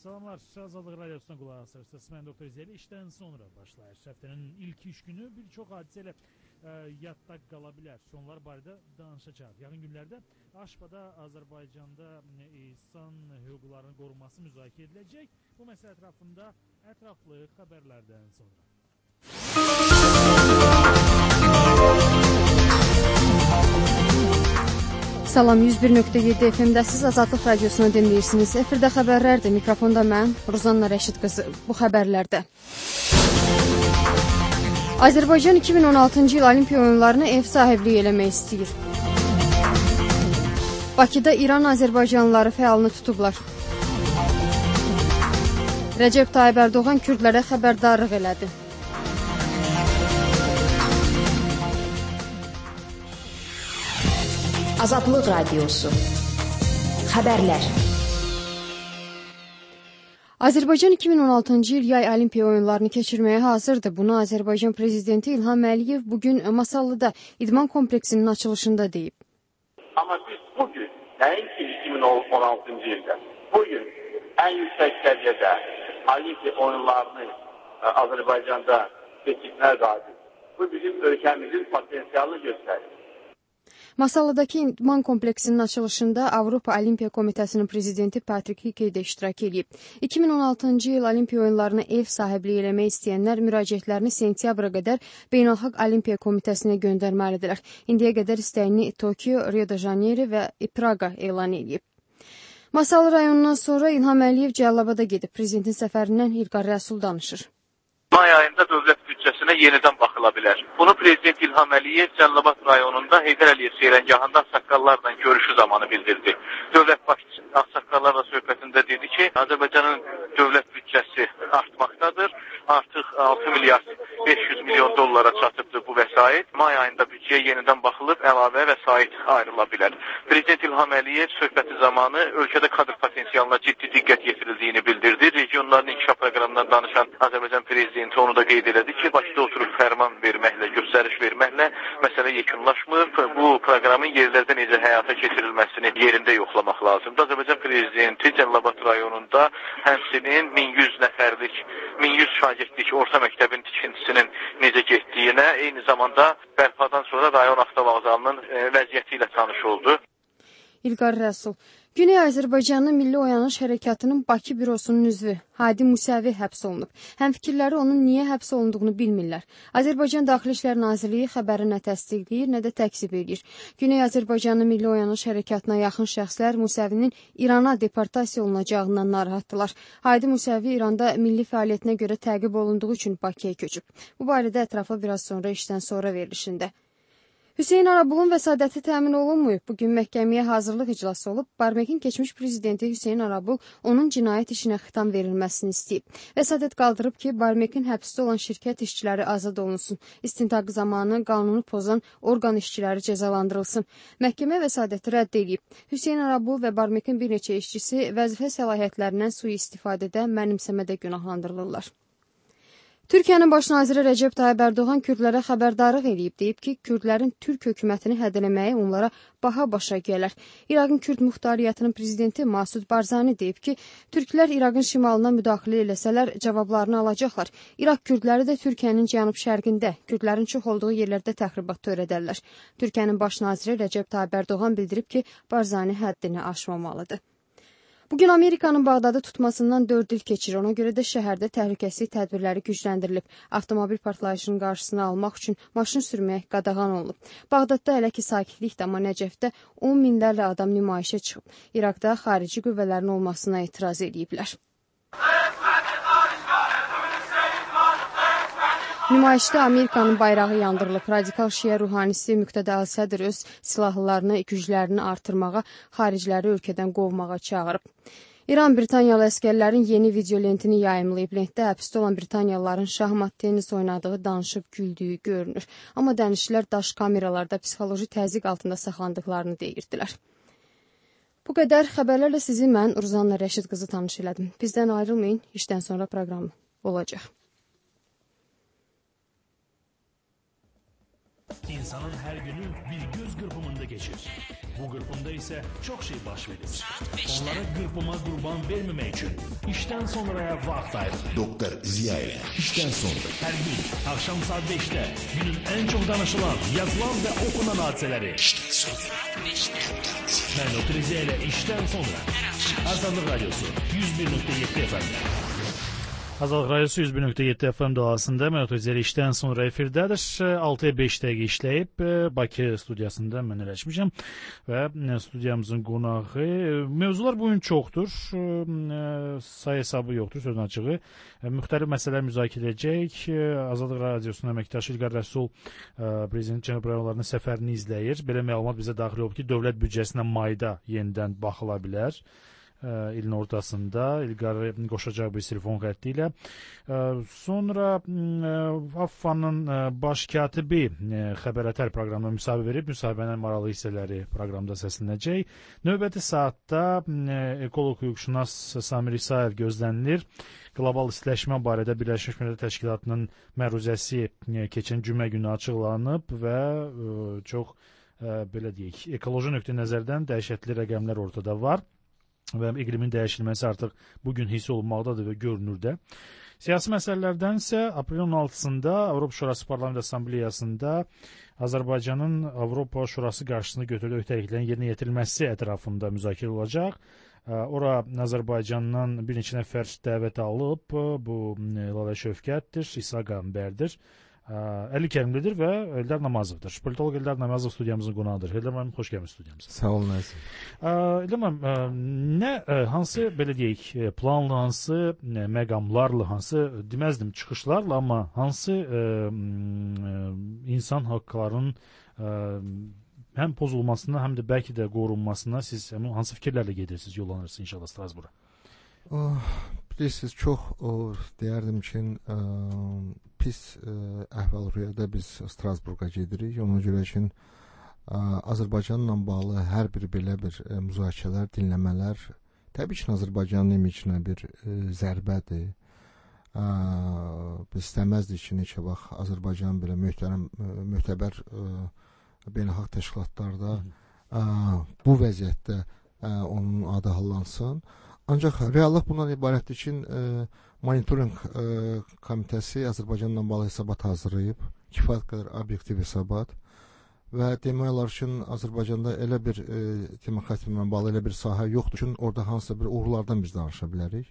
Salamlar, Azadlıq Radyosu'na qulaq asırsınız. Mən Doktor Zeli işdən sonra başlayır. Həftənin ilk 3 günü bir çox hadisə ilə yadda qala bilər. Sonlar barədə danışacaq. Yaxın günlərdə Aşbada Azərbaycanda insan hüquqlarının qorunması müzakirə ediləcək. Bu məsələ ətrafında ətraflı xəbərlərdən sonra. Salam, 101.7 FM-dəsiz Azadlıq Radiosunu dinləyirsiniz. Efirdə xəbərlərdir. Mikrofonda mən, Ruzanna Rəşid qızı. Bu xəbərlərdə. Azərbaycan 2016-cı il Olimpiya oyunlarını ev sahibliyi eləmək istəyir. Bakıda İran Azərbaycanlıları fəalını tutublar. Rəcəb Tayyib Ərdoğan kürdlərə xəbərdarlıq elədi. Azadlıq Radiosu. Xəbərlər. Azərbaycan 2016-cı il yay Olimpiya oyunlarını keçirməyə hazırdır. Bunu Azərbaycan Prezidenti İlham Əliyev bugün Masallıda idman kompleksinin açılışında deyib. Amma biz bugün, nəinki 2016-cı ildə, bugün ən yüksək səviyyədə Olimpiya oyunlarını Azərbaycanda keçirməyə qadir. Bu bizim ölkəmizin potensialını göstərir. Masallıdakı idman kompleksinin açılışında Avropa Olimpiya Komitəsinin prezidenti Patrik Hickey də iştirak edib. 2016-cı il Olimpiya oyunlarına ev sahibliyi eləmək istəyənlər müraciətlərini sentyabra qədər Beynəlxalq Olimpiya Komitəsinə göndərməlidirlər. İndiyə qədər istəyini Tokyo, Rio de Janeiro və Praqa elan edib. Masallı rayonundan sonra İlham Əliyev Cəlilabada gedib. Prezidentin səfərindən İlqar Rəsul danışır. May ayında dövlət büdcəsinə yenidən baxıla bilər. Bunu Prezident İlham Əliyev Cəlilabad rayonunda Heydər Əliyev seyrəngahında ağsaqqallarla görüşü zamanı bildirdi. Dövlət başçısı ağsaqqallarla söhbətində dedi ki, Azərbaycanın dövlət büdcəsi artmaqdadır. Artıq 6 milyard 500 milyon dollara çatıbdır bu vəsait. May ayında büdcəyə yenidən baxılıb, əlavə vəsait ayrıla bilər. Prezident İlham Əliyev söhbəti zamanı ölkədə kadr potensialına ciddi diqqət yetirildiyini bildirdi. Regionların inkişaf proqramından danışan Azərbaycan Prezidenti onu da qeyd elədi ki, Bakıda oturub fərman verməklə, göstəriş verməklə məsələ yekunlaşmır. Bu proqramın yerlərdə necə həyata keçirilməsini yerində yoxlamaq lazımdır. Azərbaycan Prezidenti Cəlilabad rayonunda həmçinin 1100 nəfərlik, 1100 şagirdlik orta məktəbin tikintisinin necə getdiyinə, eyni zamanda bərpadan sonra rayon avtovağzalının vəziyyəti ilə tanış oldu. İlqar Rəsul. Güney Azərbaycanın Milli Oyanış Hərəkatının Bakı bürosunun üzvü Hadi Musəvi həbs olunub. Həmfikirləri onun niyə həbs olunduğunu bilmirlər. Azərbaycan Daxili İşlər Nazirliyi xəbəri nə təsdiqləyir, nə də təkzib edir. Güney Azərbaycanın Milli Oyanış Hərəkatına yaxın şəxslər Musəvinin İrana deportasiya olunacağından narahatdılar. Hadi Musəvi İranda milli fəaliyyətinə görə təqib olunduğu üçün Bakıya köçüb. Bu barədə ətraflı biraz sonra işdən sonra verilişində. Hüseyn Arabulun vəsadəti təmin olunmayıb. Bugün məhkəməyə hazırlıq iclası olub. Barmekin keçmiş prezidenti Hüseyn Arabul onun cinayət işinə xitam verilməsini istəyib. Vəsadət qaldırıb ki, Barmekin həbsdə olan şirkət işçiləri azad olunsun. İstintaq zamanı qanunu pozan orqan işçiləri cəzalandırılsın. Məhkəmə vəsadəti rədd edib. Hüseyn Arabul və Barmekin bir neçə işçisi vəzifə səlahiyyətlərindən sui-istifadədə, mənimsəmədə günahlandırılırlar. Türkiyənin baş naziri Rəcəb Tayyib Ərdoğan kürdlərə xəbərdarlıq edib, deyib ki, kürdlərin Türk hökumətini hədələməyi onlara baha başa gələr. İraqın Kürd Muxtariyyətinin prezidenti Masud Barzani deyib ki, türklər İraqın şimalına müdaxilə eləsələr cavablarını alacaqlar. İraq kürdləri də Türkiyənin cənub-şərqində, kürdlərin çox olduğu yerlərdə təxribat törədərlər. Türkiyənin baş naziri Rəcəb Tayyib Ərdoğan bildirib ki, Barzani həddini aşmamalıdır. Bugün Amerikanın Bağdadı tutmasından 4 il keçir. Ona görə də şəhərdə təhlükəsizlik tədbirləri gücləndirilib. Avtomobil partlayışının qarşısını almaq üçün maşın sürmək qadağan olunub. Bağdadda hələ ki sakitlikdir, amma Nəcəfdə 10 minlərlə adam nümayişə çıxıb. İraqda xarici qüvvələrin olmasına etiraz ediblər. Nümayişdə Amerikanın bayrağı yandırılıb. Radikal şiə ruhanisi Müqtədə Əl-Sədr öz silahlılarını, güclərini artırmağa, xariciləri ölkədən qovmağa çağırıb. İran Britaniyalı əskərlərin yeni videolentini yayımlayıb. Lentdə həbsdə olan Britaniyalıların şahmat, tenis oynadığı, danışıb güldüyü görünür. Amma dənişçilər daş kameralarda psixoloji təzyiq altında saxlandıqlarını deyirdilər. Bu qədər xəbərlərlə sizi mən Ruzanna Rəşid qızı tanış elədim. Bizdən ayrılmayın, işdən sonra proqram olacaq. İnsanın her günü bir göz kırpımında geçir. Bu kırpımda ise çok şey baş verir. Onlara kırpıma kurban vermemek için işten sonraya vakit ayırın. Doktor Ziya ile işten sonra. Her gün akşam saat 5'te günün en çok danışılan, yazılan ve okunan hadiseleri. İşten sonra. Ben Doktor Ziya ile işten sonra. Azadlık Radyosu 101.7 FM'de. Azadlık Radyosu 101.7 FM doğasında mən Ötözəli işdən sonra efirdədir. 6-5 dəqiqə işləyib Bakı studiyasında mən eləşmişəm və studiyamızın qonağı. Mövzular bugün çoxdur, sayı hesabı yoxdur, sözün açığı. Müxtəlif məsələlər müzakirə edəcək. Azadlık Radyosunun əməkdaşı İlqar Rəsul prezident cənab rayonlarının səfərini izləyir. Belə məlumat bizə daxil olub ki, dövlət büdcəsinə mayda yenidən baxıla bilər. İlin ortasında İlqar qoşacaq bir telefon xətti ilə. Sonra AFFA'nın baş katibi Xəbərətər proqramına müsahibə verib, müsahibənin maraqlı hissələri proqramda səslənəcək. Növbəti saatda ekoloq hüquqşünas Samir İsayev gözlənilir. Qlobal istiləşmə barədə Birləşmiş Millətlər Təşkilatının məruzəsi keçən cümə günü açıqlanıb və çox belə deyək, ekoloji nöqteyi nəzərdən dəhşətli rəqəmlər ortada var. Və iqlimin dəyişilməsi artıq bugün hiss olunmaqdadır və görünür də. Siyasi məsələlərdən isə aprelin 16-sında Avropa Şurası Parlament Assambleyasında Azərbaycanın Avropa Şurası qarşısında götürüldüyü öhdəliklərin yerinə yetirilməsi ətrafında müzakirə olacaq. Ora Azərbaycandan bir neçə nəfər dəvət alıb. Bu Lalə Şövkətdir, İsa Qəmbərdir, Əli Kərimlidir və Eldar Namazovdur. Politolog Eldar Namazov studiyamızın qonağıdır. Eldar müəllim, xoş gəlmisiniz studiyamıza. Sağ olun, Əzim. Eldar müəllim, hansı belə deyək, planlı, hansı məqamlarla, hansı deməzdim çıxışlarla, amma hansı insan haqqlarının həm pozulmasına, həm də bəlkə də qorunmasına siz hansı fikirlərlə gedirsiniz, yollanırsınız inşallah Strasbura? Bilirsiniz, çox deyərdim ki, pis əhval-ruhiyyədə biz Strasburqa gedirik. Ona görə ki, Azərbaycanla bağlı hər bir belə bir müzakirələr, dinləmələr təbii ki, Azərbaycanın imicinə bir zərbədir. Biz istəməzdik ki, neçə vaxt Azərbaycan belə möhtəbər beynəlxalq təşkilatlarda bu vəziyyətdə onun adı hallansın. Ancaq reallıq bundan ibarətdir ki, monitoring komitəsi Azərbaycanla bağlı hesabat hazırlayıb, kifayət qədər obyektiv hesabat və demək olar ki, Azərbaycanda elə bir demokratiya bağlı elə bir sahə yoxdur ki, orada hansısa bir uğurlardan biz danışa bilərik.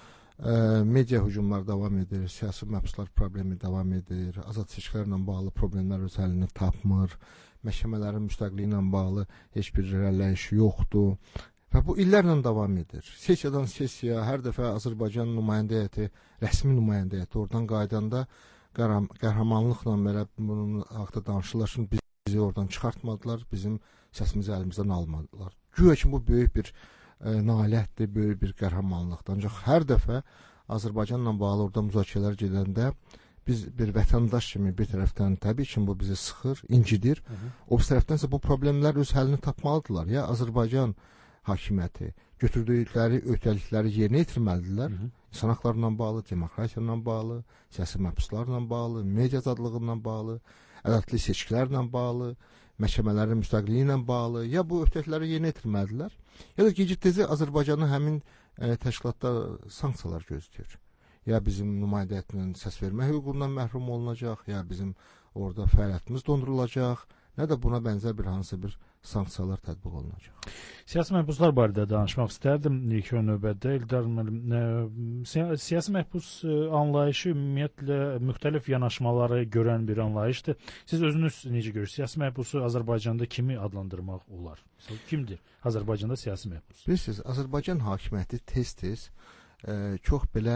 Media hücumlar davam edir, siyasi məhbuslar problemi davam edir, azad seçkilərlə bağlı problemlər öz həlini tapmır, məhkəmələrin müstəqliyi ilə bağlı heç bir irəliləyiş yoxdur. Və bu illərlə davam edir. Sesiyadan sesiya, hər dəfə Azərbaycan nümayəndə heyəti, rəsmi nümayəndə heyəti oradan qaydanda qəhrəmanlıqla belə bunun haqda danışırlar. Şimdi bizi oradan çıxartmadılar, bizim səsimizi əlimizdən almadılar. Güya ki, bu böyük bir nailətdir, böyük bir qəhrəmanlıqdır. Ancaq hər dəfə Azərbaycanla bağlı orada müzakirələr gedəndə biz bir vətəndaş kimi bir tərəfdən təbii ki, bu bizi sıxır, incidir. O bir tərəfdənsə bu problemlər öz həlini tapmalıdırlar. Ya Azərbaycan hakimiyyəti götürdükləri öhdəlikləri yerinə yetirməlidirlər. İnsan haqlarla bağlı, demokratiya ilə bağlı, siyasi məhbuslarla bağlı, media azadlığı bağlı, ədalətli seçkilərlə bağlı, məhkəmələrin müstəqliyi ilə bağlı, ya bu öhdəlikləri yerinə yetirməlidirlər, ya da gecikdəcə Azərbaycanın həmin təşkilatda sanksiyalar gözləyir. Ya bizim nümayəndə heyətinin səs vermə hüququndan məhrum olunacaq, ya bizim orada fəaliyyətimiz dondurulacaq, nə də buna bənzər bir hansı bir sanksiyalar tətbiq olunacaq. Siyasi məhbuslar barədə danışmaq istərdim ilk növbədə. İlqar müəllim, siyasi məhbus anlayışı ümumiyyətlə müxtəlif yanaşmaları görən bir anlayışdır. Siz özünüz necə görürsünüz? Siyasi məhbusu Azərbaycanda kimi adlandırmaq olar? Kimdir Azərbaycanda siyasi məhbus? Bilirsiniz, Azərbaycan hakimiyyəti tez-tez çox belə,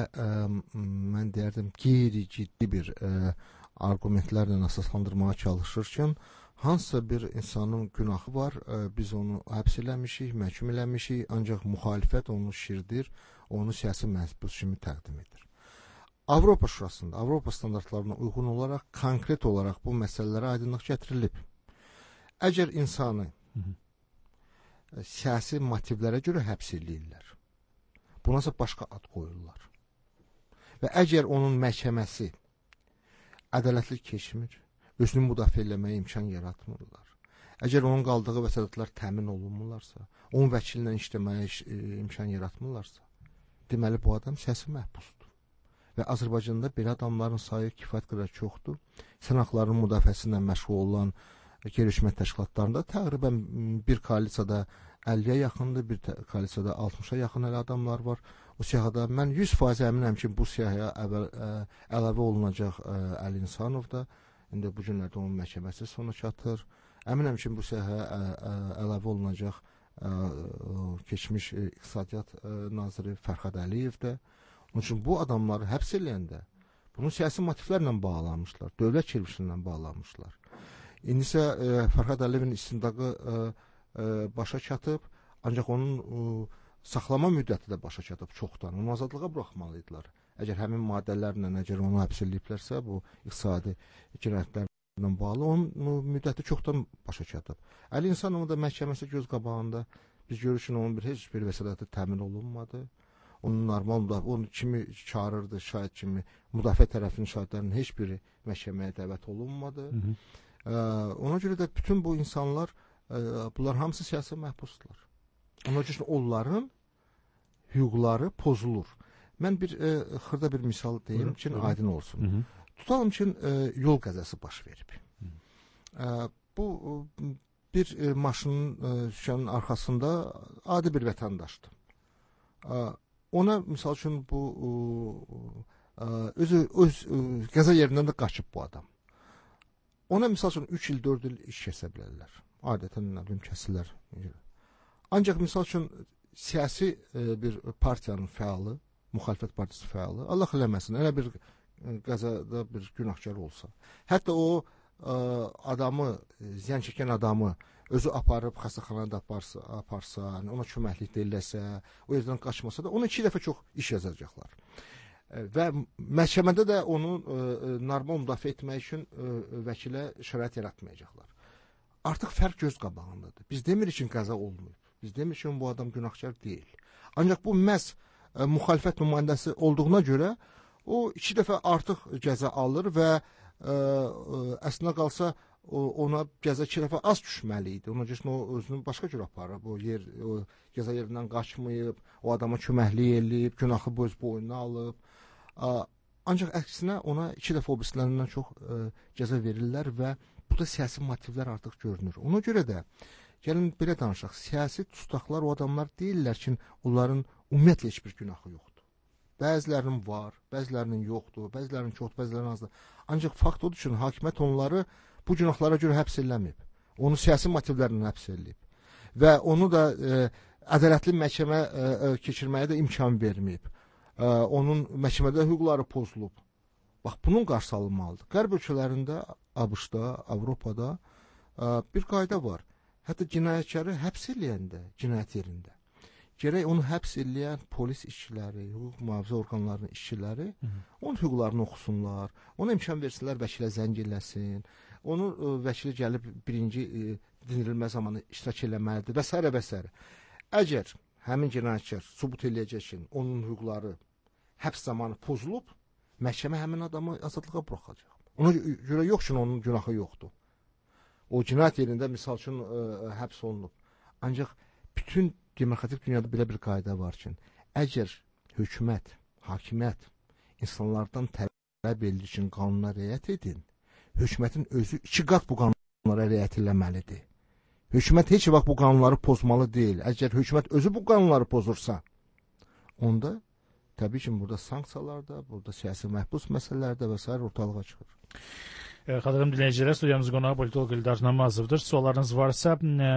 mən deyərdim, qeyri-ciddi bir argumentlərlə əsaslandırmağa çalışır ki, hansısa bir insanın günahı var, biz onu həbs eləmişik, məhkum eləmişik, ancaq müxalifət onu şirdir, onu siyasi məhbus kimi təqdim edir. Avropa Şurasında, Avropa standartlarına uyğun olaraq, konkret olaraq bu məsələlərə aydınlıq gətirilib. Əgər insanı siyasi motivlərə görə həbs eləyirlər, bunasa başqa ad qoyurlar və əgər onun məhkəməsi ədalətli keçmir, özünü müdafiə etməyə imkan yaratmırlar. Əgər onun qaldığı vəsatətlər təmin olunmurlarsa, onun vəkillə işləməyə imkan yaratmırlarsa, deməli bu adam səsi məhbusdur. Və Azərbaycanda belə adamların sayı kifayət qədər çoxdur. İnsan haqlarının müdafiəsi ilə məşğul olan qeyri-hökumət təşkilatlarında təqribən bir koalisiyada 50-yə yaxındır, bir koalisiyada 60-a yaxın elə adamlar var. O siyahıda mən 100% əminəm ki, bu siyahıya əlavə olunacaq Əli İnsanov da. İndi bu günlərdə onun məhkəməsi sona çatır. Əminəm ki, bu siyahıya əlavə olunacaq keçmiş İqtisadiyyat naziri Fərhad Əliyev də. Onun üçün bu adamları həbs eləyəndə bunu siyasi motivlərlə bağlamışlar, dövlət kirvişlə bağlamışlar. İndi isə Fərhad Əliyevin istintaqı başa çatıb, ancaq onun saxlama müddəti də başa çatıb çoxdan. Onu azadlığa buraxmalıydılar. Əgər həmin maddələrlə, əgər onu həbs eləyiblərsə, bu iqtisadi cinayətlərlə bağlı, onun müddəti çoxdan başa çatıb. Əli İnsanovun da məhkəməsi göz qabağında biz görürük ki, onun heç bir vəsatəti təmin olunmadı. Onun normal müdafiə, onu kimi çağırırdı şahid kimi, müdafiə tərəfinin şahidlərinin heç biri məhkəməyə dəvət olunmadı. Ona görə də bütün bu insanlar, bunlar hamısı siyasi məhbuslar. Ona görə onların hüquqları pozulur. Mən bir xırda bir misal deyim ki, aydın olsun. Tutalım ki, yol qəzası baş verib. Bu bir maşının şüşənin arxasında adi bir vətəndaşdır. Ona misal üçün bu öz qəza yerindən də qaçıb bu adam. Ona misal üçün 3 il, 4 il iş kəsə bilərlər. Adətən kəsirlər. Ancaq misal üçün siyasi bir partiyanın fəalı, müxalifət partisi fəalı, Allah eləməsin, elə bir qəzada bir günahkar olsa, hətta o adamı, ziyan çəkən adamı özü aparıb xəstəxanada aparsa, ona köməklik deyirlərsə, o yerdən qaçmasa da, ona 2 dəfə çox iş yazacaqlar. Və məhkəmədə də onu normal müdafiə etmək üçün vəkilə şərait yaratmayacaqlar. Artıq fərq göz qabağındadır. Biz demirik ki, qəza olmayıb. Biz demirik ki, bu adam günahkar deyil. Ancaq bu məhz müxalifət nümayəndəsi olduğuna görə o 2 dəfə artıq cəza alır və əslində qalsa ona cəza 2 dəfə az düşməli idi. Ona görə o özünü başqa cür aparır. O cəza yerindən qaçmayıb, o adama köməklik eləyib, günahı öz boynuna alıb. Ancaq əksinə ona 2 dəfə o birisilərindən çox cəza verirlər və burada siyasi motivlər artıq görünür. Ona görə də gəlin belə danışaq, siyasi tutaqlar o adamlar deyirlər ki, onların ümumiyyətlə heç bir günahı yoxdur. Bəzilərinin var, bəzilərinin yoxdur, bəzilərinin çoxdur, bəzilərinin azdır. Ancaq fakt odur ki, hakimiyyət onları bu günahlara görə həbs eləməyib. Onu siyasi motivlərlə həbs eləyib. Və onu da ədalətli məhkəmə keçirməyə də imkan verməyib. Onun məhkəmədə hüquqları pozulub. Bax, bunun qarşısı alınmalıdır. Qərb ölkələrində, ABŞ-da, Avropada bir qayda var. Hətta cinayətkarı həbs eləyəndə, cinayət yerində, gərək onu həbs eləyən polis işçiləri, hüquq mühafizə orqanlarının işçiləri onun hüquqlarını oxusunlar, ona imkan versinlər, vəkilə zəng eləsin, onu vəkili gəlib birinci dindirilmə zamanı iştirak eləməlidir və s. və s. Əgər həmin cinayətkar sübut eləyəcək ki, onun hüquqları həbs zamanı pozulub, məhkəmə həmin adamı azadlığa buraxacaq. Ona görə yox ki, onun günahı yoxdur. O cinayət yerində misal üçün həbs olunub. Ancaq bütün demokratik dünyada belə bir qayda var ki, əgər hökumət, hakimiyyət insanlardan tələb edilir ki, qanuna riayət edin, hökumətin özü 2 qat bu qanunlara riayət eləməlidir. Hökumət heç vaxt bu qanunları pozmalı deyil. Əgər hökumət özü bu qanunları pozursa, onda təbii ki, burada sanksiyalar da, burada siyasi məhbus məsələlər də və s. ortalığa çıxır. Xatırladım dinləyicilər, studiyamızın qonağı politolog İldar Namazovdur. Suallarınız varsa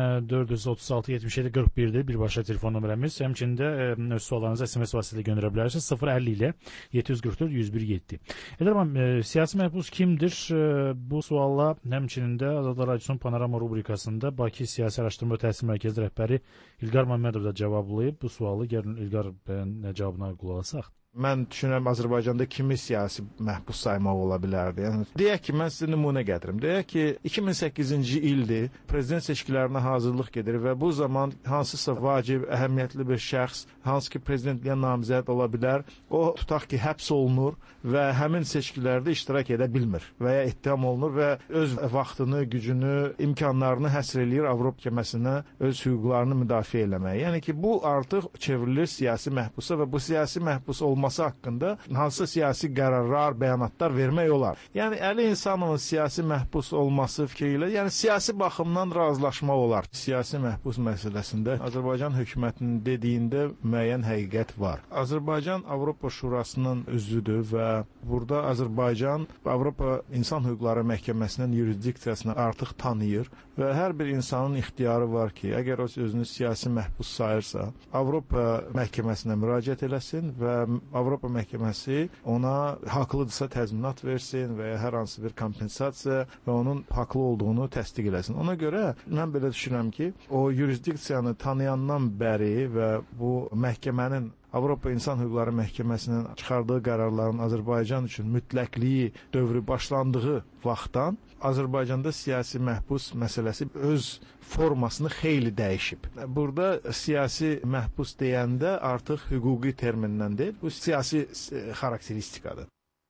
436 77 41-dir birbaşa telefon nömrəmiz. Həmçində öz suallarınızı SMS vasitəsilə göndərə bilərsiniz. 050 ilə 744 101-7. Edirəm, siyasi məhbus kimdir? Bu sualla həmçinin də Azadlar Radiosunun Panorama rubrikasında Bakı Siyasi Araşdırma Təhsil Mərkəzi rəhbəri İlqar Məmmədov da cavablayıb bu sualı. Gəlin İlqar bəyin cavabına qulaq asaq. Mən düşünürəm Azərbaycanda kimi siyasi məhbus saymaq ola bilərdi. Yəni deyək ki, mən sizə nümunə gətirim. Deyək ki, 2008-ci ildir, prezident seçkilərinə hazırlıq gedir və bu zaman hansısa vacib, əhəmiyyətli bir şəxs, hansı ki prezidentliyə namizəd ola bilər, o tutaq ki, həbs olunur və həmin seçkilərdə iştirak edə bilmir və ya ittiham olunur və öz vaxtını, gücünü, imkanlarını həsr eləyir Avropa Məhkəməsinə öz hüquqlarını müdafiə eləməyə. Yəni ki, bu artıq çevrilir siyasi məhbusa və bu siyasi məhbus olması haqqında hansısa siyasi qərarlar, bəyanatlar vermək olar. Yəni Əli İnsanovun siyasi məhbus olması fikri ilə, yəni siyasi baxımdan razılaşmaq olar. Siyasi məhbus məsələsində Azərbaycan hökumətinin dediyində müəyyən həqiqət var. Azərbaycan Avropa Şurasının üzvüdür və burada Azərbaycan Avropa İnsan Hüquqları Məhkəməsinin yurisdiksiyasını artıq tanıyır və hər bir insanın ixtiyarı var ki, əgər o özünü siyasi məhbus sayırsa, Avropa Məhkəməsinə müraciət eləsin və Avropa Məhkəməsi ona haqlıdırsa təzminat versin və ya hər hansı bir kompensasiya və onun haqlı olduğunu təsdiq eləsin. Ona görə mən belə düşünürəm ki, o yurisdiksiyanı tanıyandan bəri və bu məhkəmənin Avropa İnsan Hüquqları Məhkəməsinin çıxardığı qərarların Azərbaycan üçün mütləqliyi dövrü başlandığı vaxtdan Azərbaycanda siyasi məhbus məsələsi öz formasını xeyli dəyişib. Burada siyasi məhbus deyəndə artıq hüquqi termindən deyil, bu siyasi xarakteristikadır.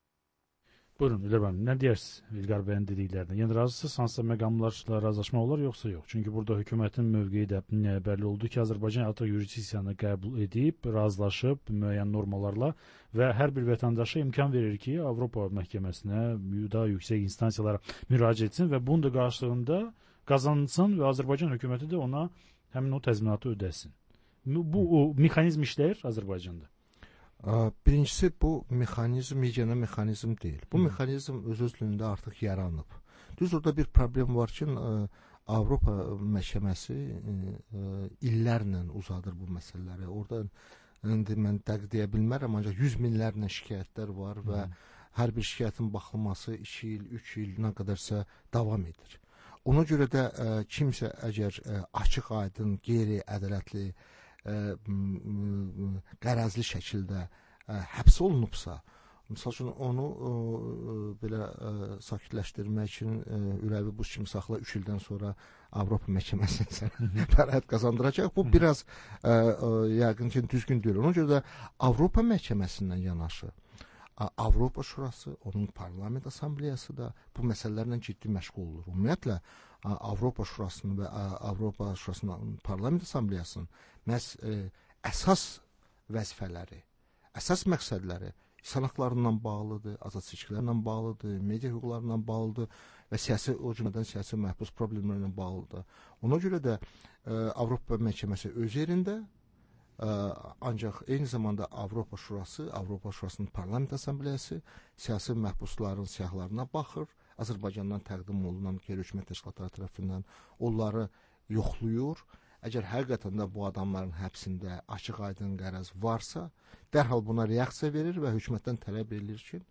Buyurun İlqar bəy, nə deyirsiniz İlqar bəyin dediklərinə? Yəni razısınız, hansısa məqamlarla razılaşma olar yoxsa yox? Çünki burada hökumətin mövqeyi də bəlli oldu ki, Azərbaycan artıq yurisdiksiyanı qəbul edib, razılaşıb müəyyən normalarla və hər bir vətəndaşa imkan verir ki, Avropa Məhkəməsinə, daha yüksək instansiyalara müraciət etsin və bunun da qarşılığında qazansın və Azərbaycan hökuməti də ona həmin o təzminatı ödəsin. Bu o mexanizm işləyir Azərbaycanda. Birincisi, bu mexanizm yeganə mexanizm deyil. Bu mexanizm öz-özlüyündə artıq yaranıb. Düz orada bir problem var ki, Avropa Məhkəməsi illərlə uzadır bu məsələləri. Orada indi mən dəqiq deyə bilmərəm, ancaq 100 minlərlə şikayətlər var və hər bir şikayətin baxılması 2 il, 3 il nə qədərsə davam edir. Ona görə də kimsə əgər açıq, aydın, qeyri-ədalətli qərəzli şəkildə həbs olunubsa, misal üçün onu belə sakitləşdirmək üçün ürəyi buz kimi saxla 3 ildən sonra Avropa Məhkəməsində bəraət qazandıracaq. Bu biraz yəqin ki, düzgün deyil. Ona görə də Avropa Məhkəməsindən yanaşı Avropa Şurası, onun Parlament Assambleyası da bu məsələlərlə ciddi məşğul olur. Ümumiyyətlə, Avropa Şurasının və Avropa Şurasının Parlament Assambleyasının məhz əsas vəzifələri, əsas məqsədləri insan hüquqlarından bağlıdır, azad seçkilərlə bağlıdır, media hüquqlarından bağlıdır və siyasi, o cümlədən siyasi məhbus problemlərlə bağlıdır. Ona görə də Avropa Məhkəməsi öz yerində, ancaq eyni zamanda Avropa Şurası, Avropa Şurasının Parlament Assambleyası siyasi məhbusların siyahılarına baxır, Azərbaycandan təqdim olunan qeyri-hökumət təşkilatları tərəfindən onları yoxlayır. Əgər həqiqətən də bu adamların həbsində açıq-aydın qərəz varsa, dərhal buna reaksiya verir və hökumətdən tələb edilir ki,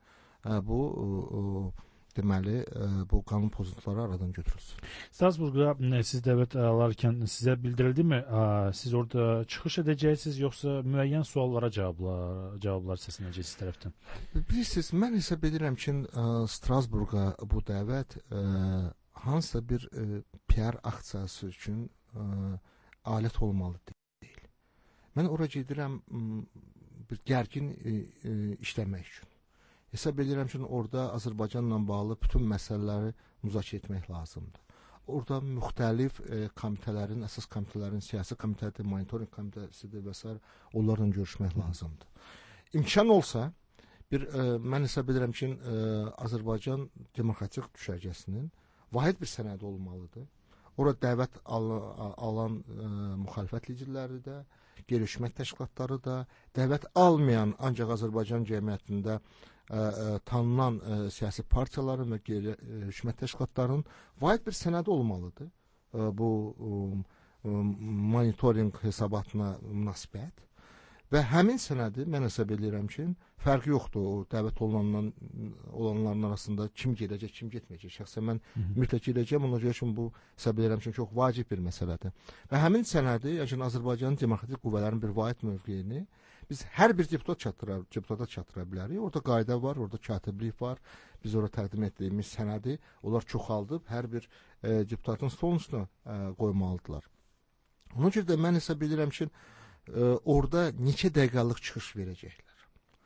deməli, bu qanun pozuntuları aradan götürülsün. Strasburqda siz dəvət alarkən sizə bildirildi mi? Siz orada çıxış edəcəksiniz, yoxsa müəyyən suallara cavablar səslənəcək siz tərəfdən? Bilirsiniz, mən hesab edirəm ki, Strasburqa bu dəvət hansısa bir PR aksiyası üçün alət olmalı deyil. Mən ora gedirəm bir gərgin işləmək üçün. Hesab edirəm ki, orada Azərbaycanla bağlı bütün məsələləri müzakirə etmək lazımdır. Orada müxtəlif komitələrin, əsas komitələrin, siyasi komitədir, monitoring komitəsidir və s. onlarla görüşmək lazımdır. İmkan olsa, mən hesab edirəm ki, Azərbaycan demokratik düşərgəsinin vahid bir sənədi olmalıdır. Orada dəvət alan müxalifət liderləri də, qeyri-hökumət təşkilatları da, dəvət almayan, ancaq Azərbaycan cəmiyyətində tanınan siyasi partiyaların və qeyri-hökumət təşkilatlarının vahid bir sənədi olmalıdır. Bu monitoring hesabatına münasibət. Və həmin sənədi mən hesab edirəm ki, fərqi yoxdur o dəvət olanların arasında kim gedəcək, kim getməyəcək. Şəxsən mən mütləq gedəcəm, ona görə ki, bu hesab edirəm ki, çox vacib bir məsələdir. Və həmin sənədi, yəni Azərbaycanın demokratik qüvvələrin bir vahid mövqeyini biz hər bir deputata çatdıra bilərik. Orada qayda var, orada katiblik var. Biz orada təqdim etdiyimiz sənədi onlar çoxaldıb hər bir deputatın stolun üstünə qoymalıdırlar. Ona görə də mən hesab edirəm ki, orada neçə dəqiqəlik çıxış verəcəklər.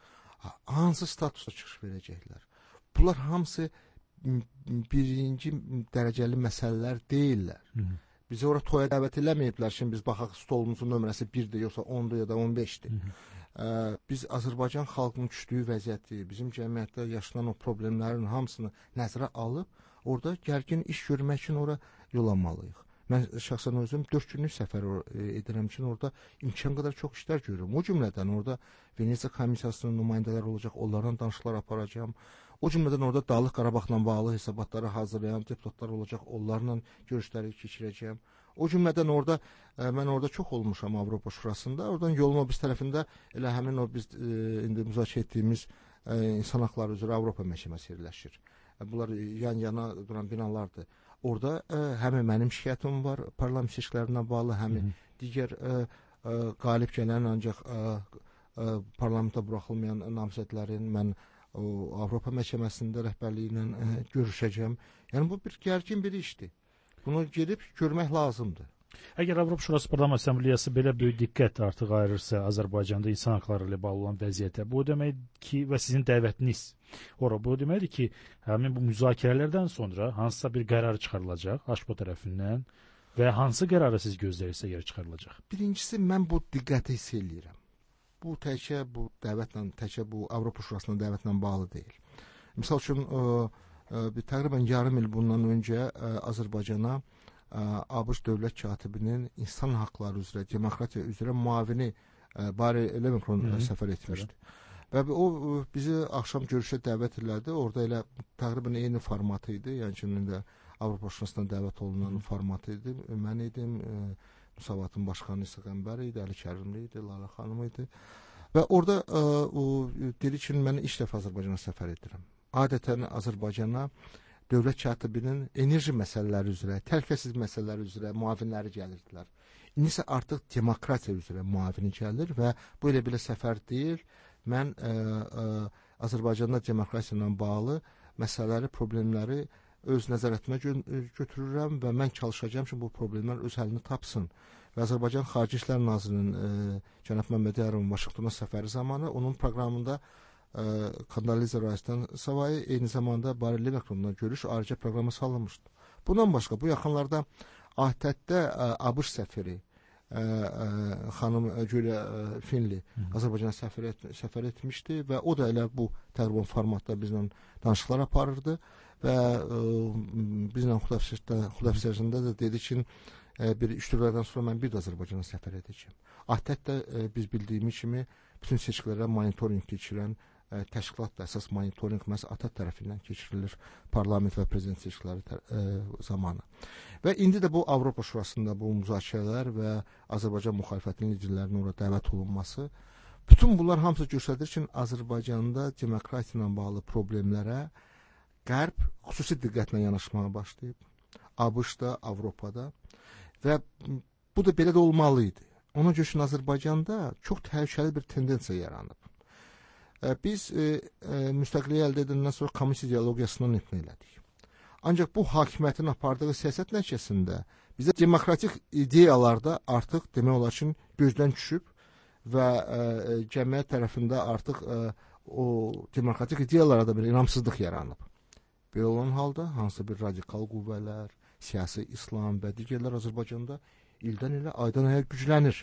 Hansı statusda çıxış verəcəklər. Bunlar hamısı birinci dərəcəli məsələlər deyirlər. Bizi ora toya dəvət eləməyiblər. Şimdi biz baxaq stolumuzun nömrəsi 1-dir, yoxsa 10-dur ya da 15-dir. Biz Azərbaycan xalqının düşdüyü vəziyyəti, bizim cəmiyyətdə yaşanan o problemlərin hamısını nəzərə alıb, orada gərgin iş görmək üçün ora yol almalıyıq. Mən şəxsən özüm 4 günlük səfər edirəm ki, orada imkan qədər çox işlər görürüm. O cümlədən orada Venesiya komissiyasının nümayəndələri olacaq, onlarla danışıqlar aparacağım. O cümlədən orada Dağlıq Qarabağla bağlı hesabatları hazırlayan deputatlar olacaq, onlarla görüşləri keçirəcəyim. O cümlədən orada mən orada çox olmuşam Avropa Şurasında. Oradan yolun o biz tərəfində elə həmin o biz indi müzakirə etdiyimiz insan haqları üzrə Avropa məhkəməsi yerləşir. Bunlar yan-yana duran binalardır. Orada həm mənim şikayətim var parlament seçkilərinə bağlı, həm digər qalib gələn ancaq parlamentə buraxılmayan namizədlərin mən Avropa məhkəməsində rəhbərliyi ilə görüşəcəm. Yəni bu bir gərgin bir işdir. Bunu gedib görmək lazımdır. Əgər Avropa Şurası Parlament Assambleyası belə böyük diqqət artıq ayırırsa Azərbaycanda insan haqları ilə bağlı olan vəziyyətə, bu demək ki, və sizin dəvətiniz ora bu deməkdir ki, həmin bu müzakirələrdən sonra hansısa bir qərar çıxarılacaq HDP tərəfindən və hansı qərarı siz gözləyirsə yer çıxarılacaq? Birincisi, mən bu diqqəti hiss eləyirəm. Bu təkcə bu dəvətlə, təkcə bu Avropa Şurasının dəvətlə bağlı deyil. Misal üçün, təqribən yarım il bundan öncə Azərbaycana ABŞ dövlət katibinin insan haqları üzrə, demokratiya üzrə müavini Barry Lemikron səfər etmişdi. Və o bizi axşam görüşə dəvət elədi. Orada elə təqribən eyni formatı idi. Yəni ki, indi Avropa Şurasından dəvət olunan formatı idi. Mən idim, Müsavatın başqanı İsa Qəmbər idi, Əli Kərimli idi, Lala xanım idi. Və orada dedi ki, mən ilk dəfə Azərbaycana səfər edirəm. Adətən Azərbaycana dövlət katibinin enerji məsələləri üzrə, təhlükəsizlik məsələləri üzrə müavinləri gəlirdilər. İndi isə artıq demokratiya üzrə müavini gəlir və bu elə belə səfər deyil. Mən Azərbaycanda demokratiya ilə bağlı məsələləri, problemləri öz nəzarətimə götürürəm və mən çalışacağım ki, bu problemlər öz həllini tapsın. Və Azərbaycan Xarici İşlər Nazirinin cənab Məmməd Yarovun Vaşinqtona səfəri zamanı onun proqramında Kondoliza Rice'dən savayı eyni zamanda Barry Lemikron'la görüş ayrıca proqrama salınmışdı. Bundan başqa bu yaxınlarda ATƏT-də ABŞ səfiri xanım Julia Finley Azərbaycana səfər etmişdi və o da elə bu təqribən formatda bizlə danışıqlar aparırdı və bizlə xudafizərsində də dedi ki, bir 3-4 aydan sonra mən bir də Azərbaycana səfər edəcəm. ATƏT-də biz bildiyimiz kimi bütün seçkilərə monitorinq keçirən təşkilat da əsas monitorinq məhz ATƏT tərəfindən keçirilir parlament və prezident seçkiləri zamanı. Və indi də bu Avropa Şurasında bu müzakirələr və Azərbaycan müxalifətinin liderlərinin orada dəvət olunması, bütün bunlar hamısı göstərir ki, Azərbaycanda demokratiya ilə bağlı problemlərə Qərb xüsusi diqqətlə yanaşmağa başlayıb. ABŞ-da, Avropada və bu da belə də olmalı idi. Ona görə ki, Azərbaycanda çox təhlükəli bir tendensiya yaranıb. Biz müstəqilliyi əldə edəndən sonra komissiya ideologiyasından imtina elədik. Ancaq bu hakimiyyətin apardığı siyasət nəticəsində bizə demokratik ideyalarda artıq demək olar ki, gözdən düşüb və cəmiyyət tərəfində artıq o demokratik ideyalara da bir inamsızlıq yaranıb. Belə olan halda hansı bir radikal qüvvələr, siyasi İslam və digərlər Azərbaycanda ildən ilə aydan aya güclənir.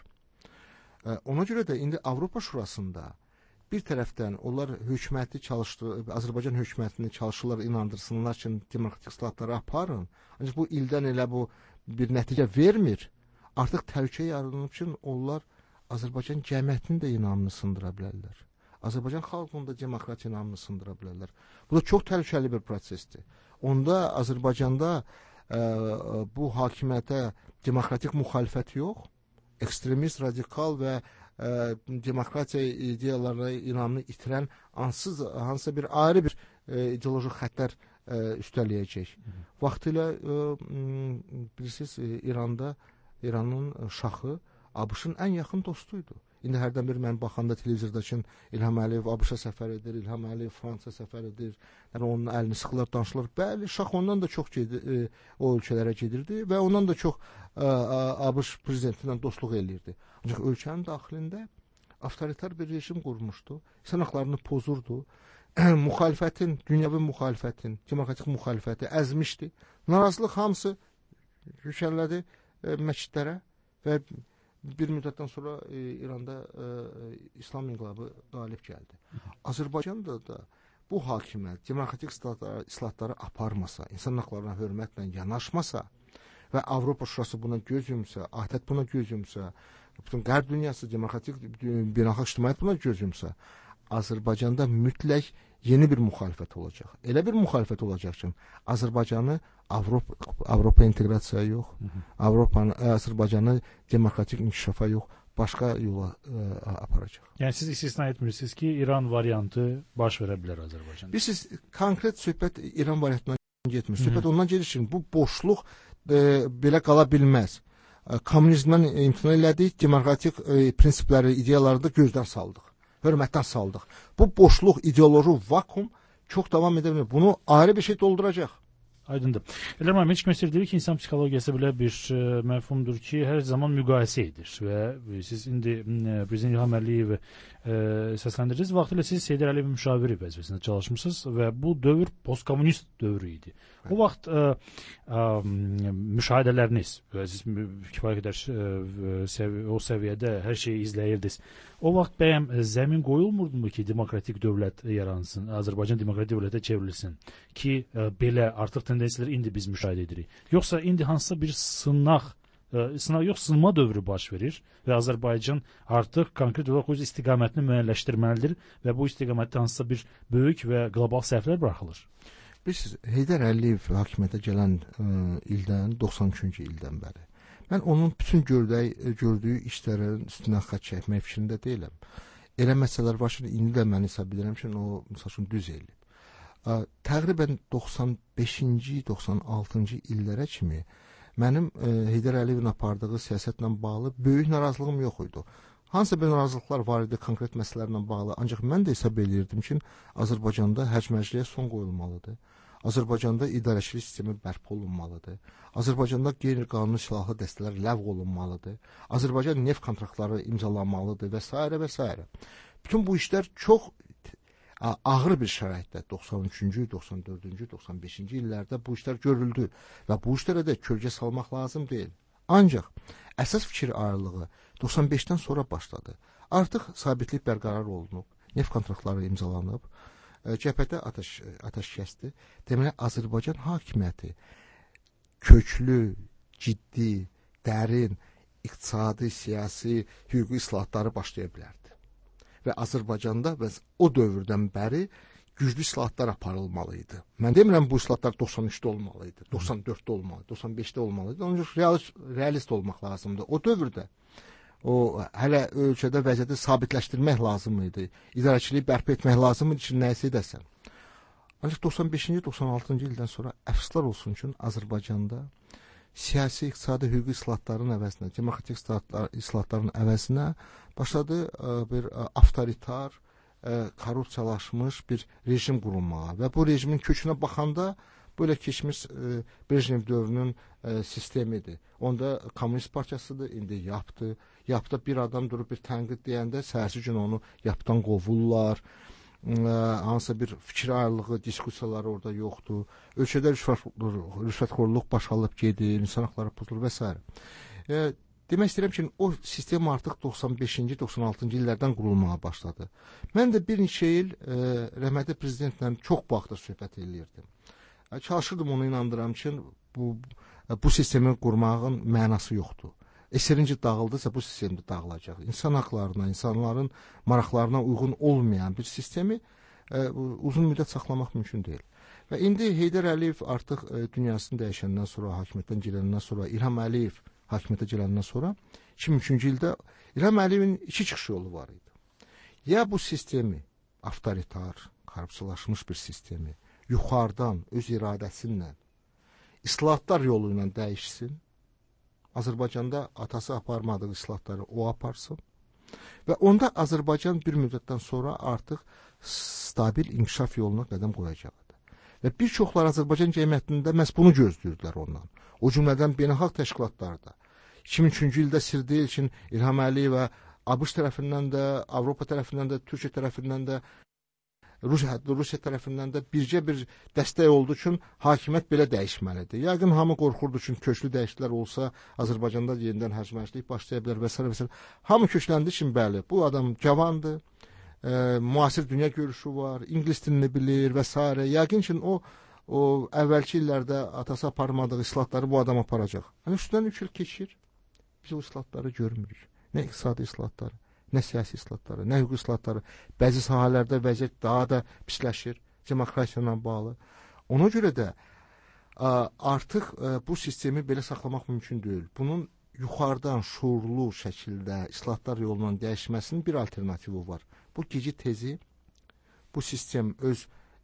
Ona görə də indi Avropa Şurasında bir tərəfdən onlar hökuməti Azərbaycan hökumətini çalışırlar, inandırsınlar ki, demokratik islahatları aparın. Ancaq bu ildən elə bu bir nəticə vermir. Artıq təhlükə yaranıb ki, onlar Azərbaycan cəmiyyətini də inamını sındıra bilərlər. Azərbaycan xalqının da demokratiya inamını sındıra bilərlər. Bu da çox təhlükəli bir prosesdir. Onda Azərbaycanda bu hakimiyyətə demokratik müxalifət yox, ekstremist, radikal və demokratiya ideyalarına inamını itirən hansısa bir ayrı bir ideoloji xətlər üstələyəcək. Vaxtilə bilirsiniz, İranın şahı ABŞ-ın ən yaxın dostuydu. İndi hərdən bir mən baxanda televizorda ki, İlham Əliyev ABŞ-a səfər edir, İlham Əliyev Fransa səfər edir. Yəni onun əlini sıxırlar, danışırlar. Bəli, şax ondan da çox o ölkələrə gedirdi və ondan da çox ABŞ prezidenti ilə dostluq eləyirdi. Ancaq ölkənin daxilində avtoritar bir rejim qurmuşdu. İnsan haqlarını pozurdu. Müxalifətin, dünyəvi müxalifətin, demokratik müxalifəti əzmişdi. Narazılıq hamısı yükəllədi məscidlərə və bir müddətdən sonra İranda İslam inqilabı qalib gəldi. Azərbaycanda da bu hakimiyyət demokratik islahatları aparmasa, insan haqlarına hörmətlə yanaşmasa və Avropa Şurası buna göz yumsa, ATƏT buna göz yumsa, bütün qərb dünyası, demokratik beynəlxalq ictimaiyyət buna göz yumsa, Azərbaycanda mütləq yeni bir müxalifət olacaq. Elə bir müxalifət olacaq ki, Azərbaycanı Avropa inteqrasiyaya yox, Azərbaycanı demokratik inkişafa yox, başqa yola aparacaq. Yəni siz istisna etmirsiniz ki, İran variantı baş verə bilər Azərbaycanda. Biz konkret söhbət İran variantından getmir. Söhbət ondan gedir ki, bu boşluq belə qala bilməz. Kommunizmdən imtina elədik, demokratik prinsipləri, ideyaları da gözdən saldıq. Hörmətdən saldıq. Bu boşluq, ideoloji vakum çox davam edə bilmir. Bunu ayrı bir şey dolduracaq. Aydındır. Elham müəllim, heç kəs deyir ki, insan psixologiyası belə bir məfhumdur ki, hər zaman müqayisə edir və siz indi Prezident İlham Əliyevi səsləndirdiniz. Vaxtilə siz Heydər Əliyev müşaviri vəzifəsində çalışmışsınız və bu dövr postkomünist dövrü idi. O vaxt müşahidələriniz və siz kifayət qədər o səviyyədə hər şeyi izləyirdiniz. O vaxt bəyəm zəmin qoyulmurdu ki, demokratik dövlət yaransın, Azərbaycan demokratik dövlətə çevrilsin ki, belə artıq tendensiyaları indi biz müşahidə edirik. Yoxsa indi hansısa bir sınma dövrü baş verir və Azərbaycan artıq konkret olaraq öz istiqamətini müəyyənləşdirməlidir və bu istiqamətdə hansısa bir böyük və qlobal səhvlər buraxılır. Biz Heydər Əliyev hakimiyyətə gələn ildən, 93-cü ildən bəri, mən onun bütün gördüyü işlərin üstündən xətt çəkmək fikrində deyiləm. Elə məsələlər var ki, indi də mən hesab edirəm ki, o məsəl üçün düz eləyib. Təqribən 95-ci, 96-cı illərə kimi mənim Heydər Əliyevin apardığı siyasətlə bağlı böyük narazılığım yox idi. Hansısa bir narazılıqlar var idi konkret məsələlərlə bağlı, ancaq mən də hesab edirdim ki, Azərbaycanda həcməcliyə son qoyulmalıdır. Azərbaycanda idarəçilik sistemi bərpa olunmalıdır. Azərbaycanda qeyri-qanuni silahlı dəstələr ləğv olunmalıdır. Azərbaycan neft kontraktları imzalanmalıdır və s. və s. Bütün bu işlər çox ağır bir şəraitdə 93-cü, 94-cü, 95-ci illərdə bu işlər görüldü və bu işlərə də kölgə salmaq lazım deyil. Ancaq əsas fikir ayrılığı 95-dən sonra başladı. Artıq sabitlik bərqərar olunub, neft kontraktları imzalanıb, cəbhədə atəşkəsdir. Deməli, Azərbaycan hakimiyyəti köklü, ciddi, dərin, iqtisadi, siyasi, hüquqi islahatları başlaya bilərdi. Və Azərbaycanda o dövrdən bəri güclü islahatlar aparılmalıydı. Mən demirəm bu islahatlar 93-də olmalıydı, 94-də olmalıydı, 95-də olmalıydı. Ancaq realist olmaq lazımdır. O dövrdə hələ ölkədə vəziyyəti sabitləşdirmək lazım idi. İdarəçiliyi bərpa etmək lazım idi ki, nəyisə edəsən. Ancaq 95-ci, 96-cı ildən sonra əfsuslar olsun ki, Azərbaycanda siyasi, iqtisadi, hüquqi islahatların əvəzinə, demokratik islahatların əvəzinə başladı bir avtoritar, korrupsiyalaşmış bir rejim qurulmağa və bu rejimin kökünə baxanda böyle keçmiş Brejnev dövrünün sistemidir. Onda Komünist Partiyasıdır, indi yaptı. Yapda bir adam durub bir tənqid deyəndə səhərsi gün onu yapdan qovurlar. Hansısa bir fikir ayrılığı, diskusiyaları orada yoxdur. Ölkədə rüşvətxorluq baş alıb gedir, insan haqları pozulur və s. Demək istəyirəm ki, o sistem artıq 95-ci, 96-cı illərdən qurulmağa başladı. Mən də bir neçə il rəhmətli prezidentlə çox bu haqda söhbət edirdim. Çalışırdım onu inandıram ki, bu sistemi qurmağın mənası yoxdur. Əsərinci dağıldısa bu sistem də dağılacaq. İnsan haqlarına, insanların maraqlarına uyğun olmayan bir sistemi uzun müddət saxlamaq mümkün deyil. Və indi Heydər Əliyev artıq dünyasını dəyişəndən sonra, hakimiyyətdən gələndən sonra, İlham Əliyev hakimiyyətə gələndən sonra 2003-cü ildə İlham Əliyevin iki çıxış yolu var idi. Ya bu sistemi avtoritar, korrupsiyalaşmış bir sistemi yuxarıdan öz iradəsinlə islahatlar yolu ilə dəyişsin. Azərbaycanda atası aparmadığı islahatları o aparsın. Və onda Azərbaycan bir müddətdən sonra artıq stabil inkişaf yoluna qədəm qoyacaqdır. Və bir çoxlar Azərbaycan cəmiyyətində məhz bunu gözləyirdilər ondan. O cümlədən beynəlxalq təşkilatlarda 2003-cü ildə Sirdi üçün İlham Əliyev və ABŞ tərəfindən də, Avropa tərəfindən də, Türkiyə tərəfindən də, Rusiya tərəfindən də bircə bir dəstək olduğu üçün hakimiyyət belə dəyişməlidir. Yəqin hamı qorxurdu üçün köklü dəyişikliklər olsa Azərbaycanda yenidən həşməşlik başlaya bilər və s. Hamı kökləndiyi üçün bəli, bu adam cavandır, müasir dünya görüşü var, ingilis dilini bilir və s. Yəqin üçün o əvvəlki illərdə atası aparmadığı islahatları bu adam aparacaq. Yəni üstündən 3 il keçir, biz o islahatları görmürük. Nə iqtisadi islahatları, nə siyasi islahatları, nə hüquqi islahatları. Bəzi sahələrdə vəziyyət daha da pisləşir, demokratiya ilə bağlı. Ona görə də artıq bu sistemi belə saxlamaq mümkün deyil. Bunun yuxarıdan şuurlu şəkildə islahatlar yolundan dəyişməsinin bir alternativi var. Bu gecə tezi bu sistem öz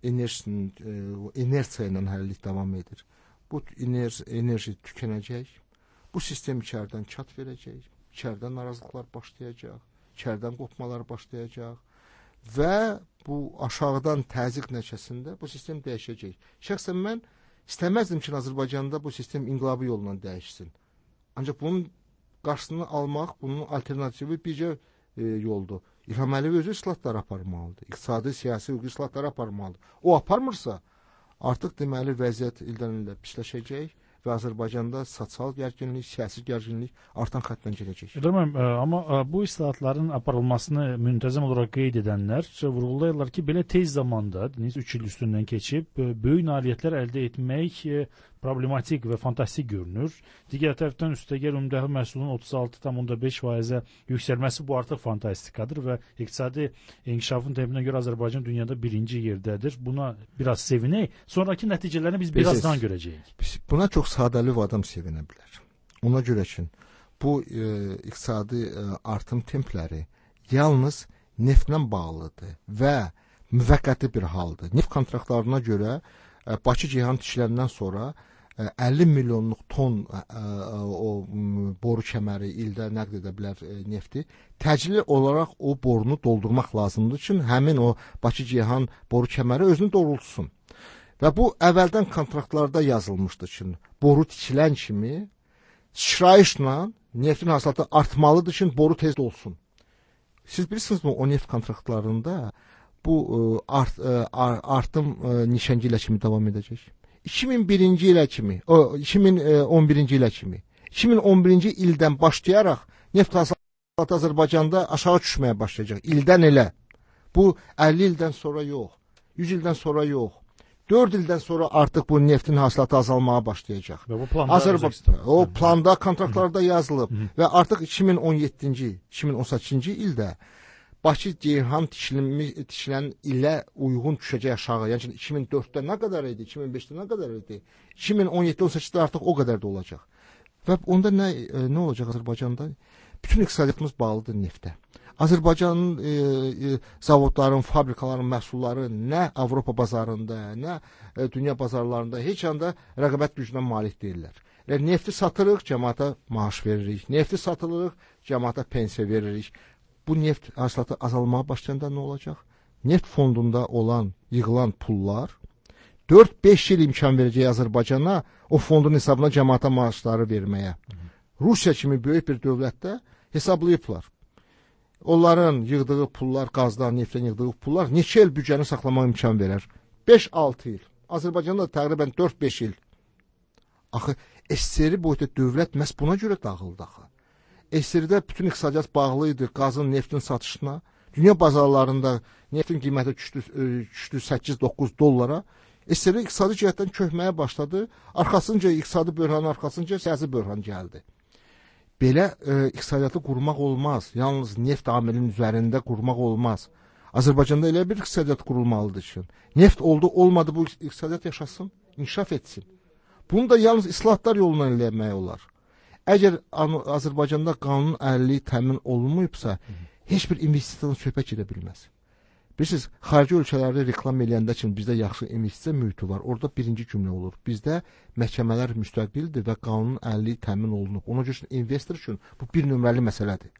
inersiya ilə hələlik davam edir. Bu enerji tükənəcək. Bu sistem içərdən çat verəcək. İçərdən narazılıqlar başlayacaq. İçərdən qopmalar başlayacaq. Və bu aşağıdan təzyiq nəticəsində bu sistem dəyişəcək. Şəxsən mən istəməzdim ki, Azərbaycanda bu sistem inqilabi yolla dəyişsin. Ancaq bunun qarşısını almaq, bunun alternativi bircə yoldur. İlham Əliyev özü islahatlar aparmalıdır. İqtisadi, siyasi, hüquqi islahatlar aparmalıdır. O aparmırsa, artıq deməli vəziyyət ildən ilə pisləşəcək və Azərbaycanda sosial gərginlik, siyasi gərginlik artan xəttdən gələcək. Amma bu islahatların aparılmasını müntəzəm olaraq qeyd edənlər vurğulayırlar ki, belə tez zamanda, 3 il üstündən keçib, böyük nailiyyətlər əldə etmək problematik və fantastik görünür. Digər tərəfdən üstəgəl ümumdaxili məhsulun 36,5%-ə yüksəlməsi bu artıq fantastikadır və iqtisadi inkişafın tempinə görə Azərbaycan dünyada birinci yerdədir. Buna biraz sevinək. Sonraki nəticələrini biz birazdan görəcəyik. Buna çox sadəli adam sevinə bilər. Ona görə ki, bu iqtisadi artım templəri yalnız neftlə bağlıdır və müvəqqəti bir haldır. Neft kontraktlarına görə Bakı Ceyhan tikişlərindən sonra 50 milyonluq ton o boru kəməri ildə nəqd edə bilər nefti. Təcili olaraq o borunu doldurmaq lazımdır ki, həmin o Bakı Ceyhan boru kəməri özünü doğrultsun. Və bu əvvəldən kontraktlarda yazılmışdı ki, boru tikilən kimi şirayişlə neftin hasilatı artmalıdır ki, boru tez dolsun. Siz bilirsinizmi o neft kontraktlarında bu artım nişangi ilə kimi davam edəcək? 2001-ci ilə kimi, 2011-ci ilə kimi, 2011-ci ildən başlayaraq neft hasilatı Azərbaycanda aşağı düşməyə başlayacaq. İldən elə. Bu 50 ildən sonra yox, 100 ildən sonra yox. 4 ildən sonra artıq bu neftin hasilatı azalmağa başlayacaq. Və bu planda o planda, kontraktlarda yazılıb və artıq 2017-ci, 2018-ci ildə Bakı Ceyhan tikilən ilə uyğun düşəcək aşağı. Yəni 2004-də nə qədər idi, 2005-də nə qədər idi, 2017-18-də artıq o qədər də olacaq. Və onda nə olacaq Azərbaycanda? Bütün iqtisadiyyatımız bağlıdır neftə. Azərbaycanın zavodların, fabrikaların məhsulları nə Avropa bazarında, nə dünya bazarlarında heç anda rəqabət gücünə malik deyirlər. Nefti satırıq, cəmaata maaş veririk. Nefti satılırıq, cəmaata pensiya veririk. Bu neft hasilatı azalmağa başlayanda nə olacaq? Neft fondunda olan, yığılan pullar 4-5 il imkan verəcək Azərbaycana o fondun hesabına cəmaata maaşları verməyə. Rusiya kimi böyük bir dövlətdə hesablayıblar. Onların yığdığı pullar, qazdan, neftdən yığdığı pullar neçə il büdcəni saxlamağa imkan verər? 5-6 il. Azərbaycanda təqribən 4-5 il. Axı, SSR boyutda dövlət məhz buna görə dağıldı axı. SSR-də bütün iqtisadiyyat bağlı idi qazın, neftin satışına. Dünya bazarlarında neftin qiyməti düşdü 8-9 dollara. SSR iqtisadi cəhətdən köhməyə başladı. Arxasınca iqtisadi böhranın arxasınca siyasi böhran gəldi. Belə iqtisadiyyatı qurmaq olmaz. Yalnız neft amilinin üzərində qurmaq olmaz. Azərbaycanda elə bir iqtisadiyyat qurulmalıdır ki, neft oldu, olmadı bu iqtisadiyyat yaşasın, inkişaf etsin. Bunu da yalnız islahatlar yolundan eləmək olar. Əgər Azərbaycanda qanun əlilliyi təmin olunmayıbsa, heç bir investisiyadan söhbət gedə bilməz. Bilirsiniz, xarici ölkələrdə reklam eləyəndə üçün bizdə yaxşı investisiya mühiti var. Orada birinci cümlə olur. Bizdə məhkəmələr müstəqildir və qanun əlilliyi təmin olunub. Ona görə investor üçün bu bir nömrəli məsələdir.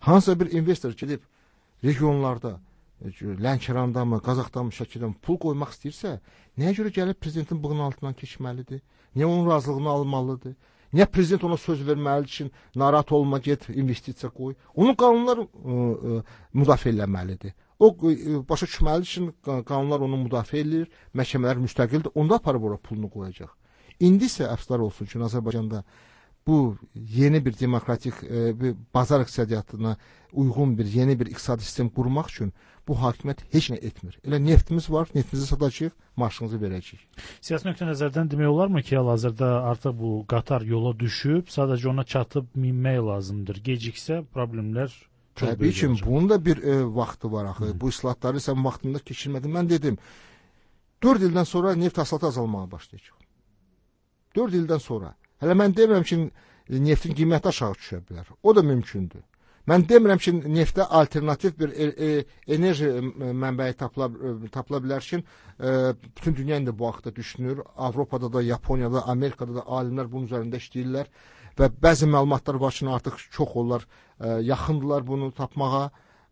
Hansısa bir investor gedib regionlarda, Lənkərandamı, Qazaxdamı, Şəkidən pul qoymaq istəyirsə, nəyə görə gəlib prezidentin bığının altından keçməlidir? Niyə onun razılığını almalıdır? Niyə prezident ona söz verməlidir ki, narahat olma, get, investisiya qoy? Onun qanunlar müdafiə eləməlidir. O başa düşməlidir ki, qanunlar onu müdafiə edir, məhkəmələr müstəqildir, onda aparıb ora pulunu qoyacaq. İndi isə əfsuslar olsun ki, Azərbaycanda bu yeni bir demokratik bir bazar iqtisadiyyatına uyğun bir yeni bir iqtisadi sistem qurmaq üçün bu hakimiyyət heç nə etmir. Elə neftimiz var, neftimizi satacağıq, maaşımızı verəcəyik. Siyasi nöqtə nəzərdən demək olarmı ki, hal-hazırda artıq bu qatar yola düşüb, sadəcə ona çatıb minmək lazımdır. Geciksə problemlər çox böyük olacaq. Təbii ki, bunun da bir vaxtı var axı. Bu islahatları sən vaxtında keçirmədin. Mən dedim, 4 ildən sonra neft hasılatı azalmağa başlayacaq. 4 ildən sonra. Hələ mən demirəm ki, neftin qiyməti aşağı düşə bilər. O da mümkündür. Mən demirəm ki, neftə alternativ bir enerji mənbəyi tapıla bilər ki, bütün dünya indi bu haqda düşünür. Avropada da, Yaponiyada, Amerikada da alimlər bunun üzərində işləyirlər və bəzi məlumatlar var ki, artıq çox onlar yaxındılar bunu tapmağa.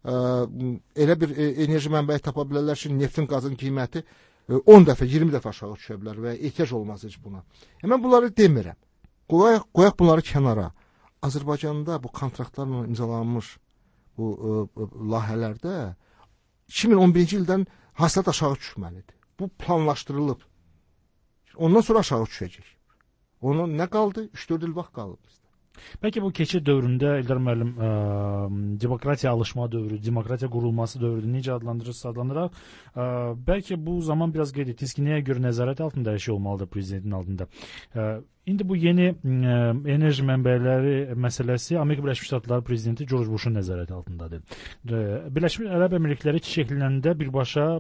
Elə bir enerji mənbəyi tapa bilərlər ki, neftin, qazın qiyməti 10 dəfə, 20 dəfə aşağı düşə bilər və ehtiyac olmaz heç buna. Mən bunları demirəm. Qoyaq bunları kənara. Azərbaycanda bu kontraktlarla imzalanmış bu layihələrdə 2011-ci ildən hasılat aşağı düşməlidir. Bu planlaşdırılıb. Ondan sonra aşağı düşəcək. Onun nə qaldı? 3-4 il vaxt qalıb bizdə. Bəlkə bu keçid dövründə İldar müəllim demokratiya alışma dövrü, demokratiya qurulması dövrü necə adlandırırsa adlandıraq, bəlkə bu zaman biraz qeyd etdiniz ki, nəyə görə nəzarət altında hər şey olmalıdır prezidentin altında. İndi bu yeni enerji mənbələri məsələsi Amerika Birləşmiş Ştatları prezidenti George Bush'un nəzarəti altındadır. Birləşmiş Ərəb Əmirlikləri çiçəkləndə birbaşa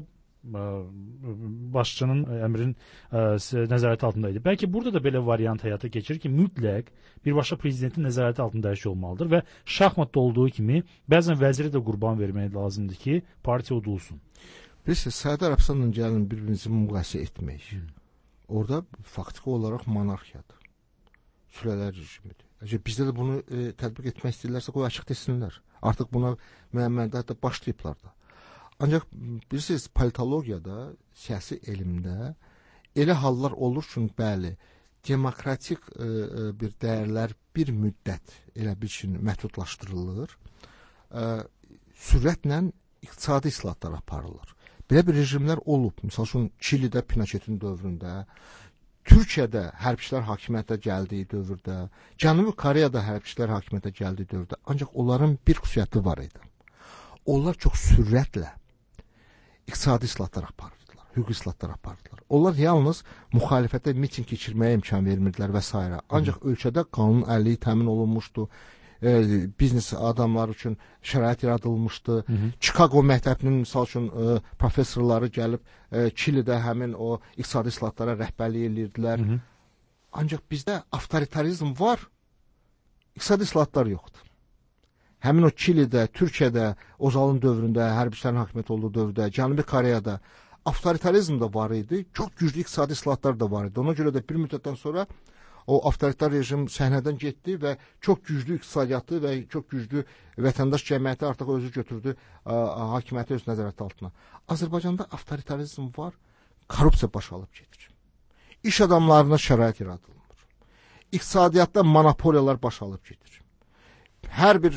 başçının əmrin nəzarəti altında idi. Bəlkə burada da belə variant həyata keçir ki, mütləq birbaşa prezidentin nəzarəti altında hər şey olmalıdır və şahmatda olduğu kimi bəzən vəziri də qurban vermək lazımdır ki, partiya udulsun. Bilirsiniz, Səudi Ərəbistanla gəlin bir-birinizi müqayisə etmək. Orada faktiki olaraq monarxiyadır. Sülələr rejimidir. Bizdə də bunu tətbiq etmək istəyirlərsə, qoy açıq desinlər. Artıq buna müəmmədə hətta başlayıblar da. Ancaq bilirsiniz, politologiyada, siyasi elmdə elə hallar olur ki, bəli, demokratik bir dəyərlər bir müddət elə bir ki, məhdudlaşdırılır, sürətlə iqtisadi islahatlar aparılır. Belə bir rejimlər olub. Misal üçün, Çilidə Pinochetin dövründə, Türkiyədə hərbçilər hakimiyyətə gəldiyi dövrdə, Cənubi Koreyada hərbçilər hakimiyyətə gəldiyi dövrdə, ancaq onların bir xüsusiyyəti var idi. Onlar çox sürətlə iqtisadi islahatlar aparırdılar, hüquqi islahatlar aparırdılar. Onlar yalnız müxalifətə miting keçirməyə imkan vermirdilər və s. Ancaq ölkədə qanun əliliyi təmin olunmuşdu, biznes adamları üçün şərait yaradılmışdı. Chicago məktəbinin, misal üçün, professorları gəlib Çilidə həmin o iqtisadi islahatlara rəhbərlik edirdilər. Ancaq bizdə avtoritarizm var, iqtisadi islahatlar yoxdur. Həmin o Çilidə, Türkiyədə, Özalın dövründə, hərbçilərin hakimiyyəti olduğu dövrdə, Cənubi Koreyada avtoritarizm də var idi, çox güclü iqtisadi islahatlar da var idi. Ona görə də bir müddətdən sonra o avtoritar rejim səhnədən getdi və çox güclü iqtisadiyyatı və çox güclü vətəndaş cəmiyyəti artıq özü götürdü hakimiyyəti öz nəzarəti altına. Azərbaycanda avtoritarizm var, korrupsiya baş alıb gedir. İş adamlarına şərait yaradılmır. İqtisadiyyatda monopoliyalar baş alıb gedir. Hər bir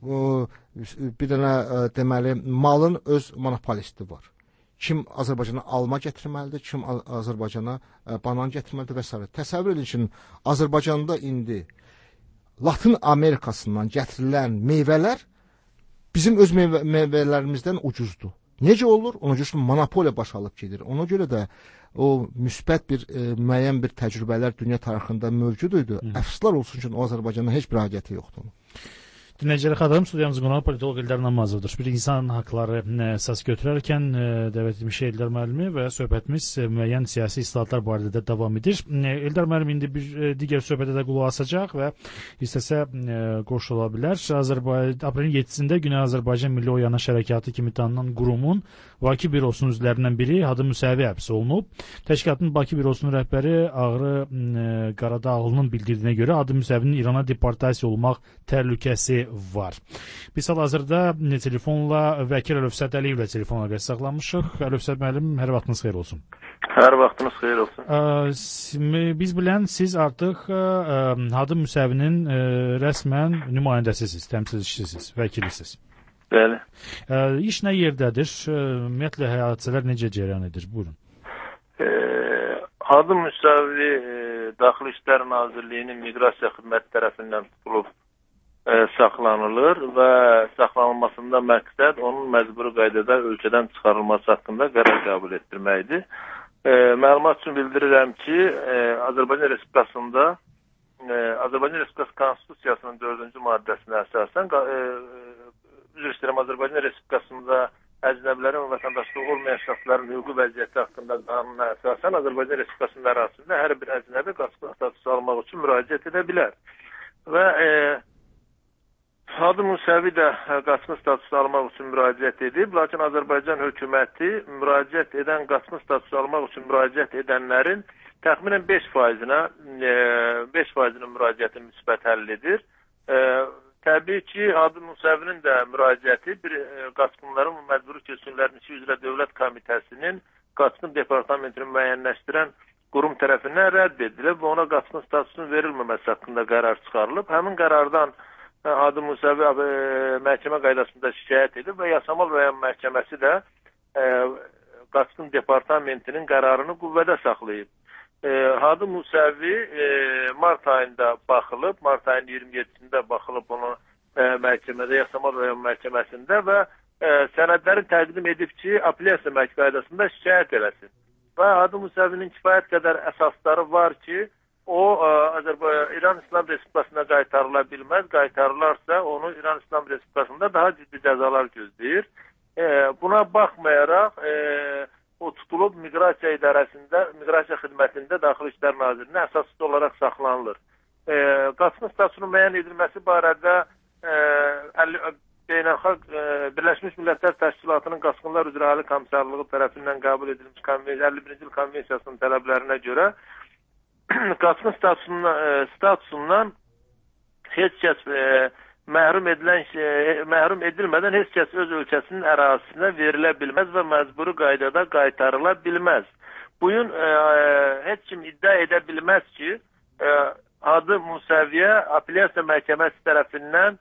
dənə deməli malın öz monopolisti var. Kim Azərbaycana alma gətirməlidir, kim Azərbaycana banan gətirməlidir və s. Təsəvvür edin ki, Azərbaycanda indi Latın Amerikasından gətirilən meyvələr bizim öz meyvələrimizdən ucuzdur. Necə olur? Ona görə monopoliya baş alıb gedir. Ona görə də o müsbət bir müəyyən bir təcrübələr dünya tarixində mövcud idi. Əfsuslar olsun ki, o Azərbaycana heç bir aidiyyəti yoxdur. Dinləyiciləri xatırladım, studiyamızın qonağı politolog İldar Namazovdur. Bir insan haqları əsas götürərkən dəvət etmiş İldar müəllimi və söhbətimiz müəyyən siyasi islahatlar barədə də davam edir. İldar müəllim indi bir digər söhbətə də qulaq asacaq və istəsə qoşula bilər. Aprelin 7-sində Güney Azərbaycan Milli Oyanış Hərəkatı kimi tanınan qurumun Bakı bürosunun üzvlərindən biri Hadı Müsəvi həbs olunub. Təşkilatın Bakı bürosunun rəhbəri Ağrı Qaradağlının bildirdiyinə görə Hadı Müsəvinin İrana deportasiya olmaq təhlükəsi var. Biz hal-hazırda telefonla vəkil Əlövsət Əliyevlə telefon əlaqəsi saxlamışıq. Əlövsət müəllim, hər vaxtınız xeyir olsun. Hər vaxtınız xeyir olsun. Biz bilən siz artıq Hadım Müsəvinin rəsmən nümayəndəsisiz, təmsilçisiniz, vəkilisiz. Bəli. İş nə yerdədir? Ümumiyyətlə hadisələr necə cərəyan edir? Buyurun. Hadım Müsəvi Daxili İşlər Nazirliyinin Miqrasiya Xidməti tərəfindən tutulub saxlanılır və saxlanılmasında məqsəd onun məcburi qaydada ölkədən çıxarılması haqqında qərar qəbul etdirməkdir. Məlumat üçün bildirirəm ki, Azərbaycan Respublikasında Azərbaycan Respublikası Konstitusiyasının 4-cü maddəsinə əsasən Azərbaycan Respublikasında əcnəbilərin və vətəndaşlığı olmayan şəxslərin hüquqi vəziyyəti haqqında qanuna əsasən Azərbaycan Respublikasının ərazisində hər bir əcnəbi qaçqın statusu almaq üçün müraciət edə bilər. Və Hadım Müsəvi də qaçqın statusu almaq üçün müraciət edib, lakin Azərbaycan hökuməti müraciət edən qaçqın statusu almaq üçün müraciət edənlərin təxminən 5%-nin müraciəti müsbət həll edir. Təbii ki, Hadım Müsəvinin də müraciəti bir qaçqınların və məcburi köçkünlərin işi üzrə Dövlət Komitəsinin qaçqın departamentini müəyyənləşdirən qurum tərəfindən rədd edilib və ona qaçqın statusunun verilməməsi haqqında qərar çıxarılıb. Həmin qərardan Hadım Müsəvi məhkəmə qaydasında şikayət edib və Yasamal rayon məhkəməsi də qaçqın departamentinin qərarını qüvvədə saxlayıb. Hadım Müsəvi mart ayında baxılıb, mart ayının 27-sində baxılıb onu məhkəmədə, Yasamal rayon məhkəməsində və sənədləri təqdim edib ki, apellyasiya qaydasında şikayət eləsin. Və Hadım Müsəvinin kifayət qədər əsasları var ki, o İran İslam Respublikasına qaytarıla bilməz, qaytarılarsa onu İran İslam Respublikasında daha ciddi cəzalar gözləyir. Buna baxmayaraq o tutulub miqrasiya idarəsində, miqrasiya xidmətində Daxili İşlər Nazirliyinin əsaslı olaraq saxlanılır. Qaçqın statusunun müəyyən edilməsi barədə Beynəlxalq Birləşmiş Millətlər Təşkilatının Qaçqınlar üzrə Ali Komissarlığı tərəfindən qəbul edilmiş 51-ci il konvensiyasının tələblərinə görə qaçqın statusundan heç kəs məhrum edilmədən heç kəs öz ölkəsinin ərazisinə verilə bilməz və məcburi qaydada qaytarıla bilməz. Bu gün heç kim iddia edə bilməz ki, Hadım Müsəviyə apellyasiya məhkəməsi tərəfindən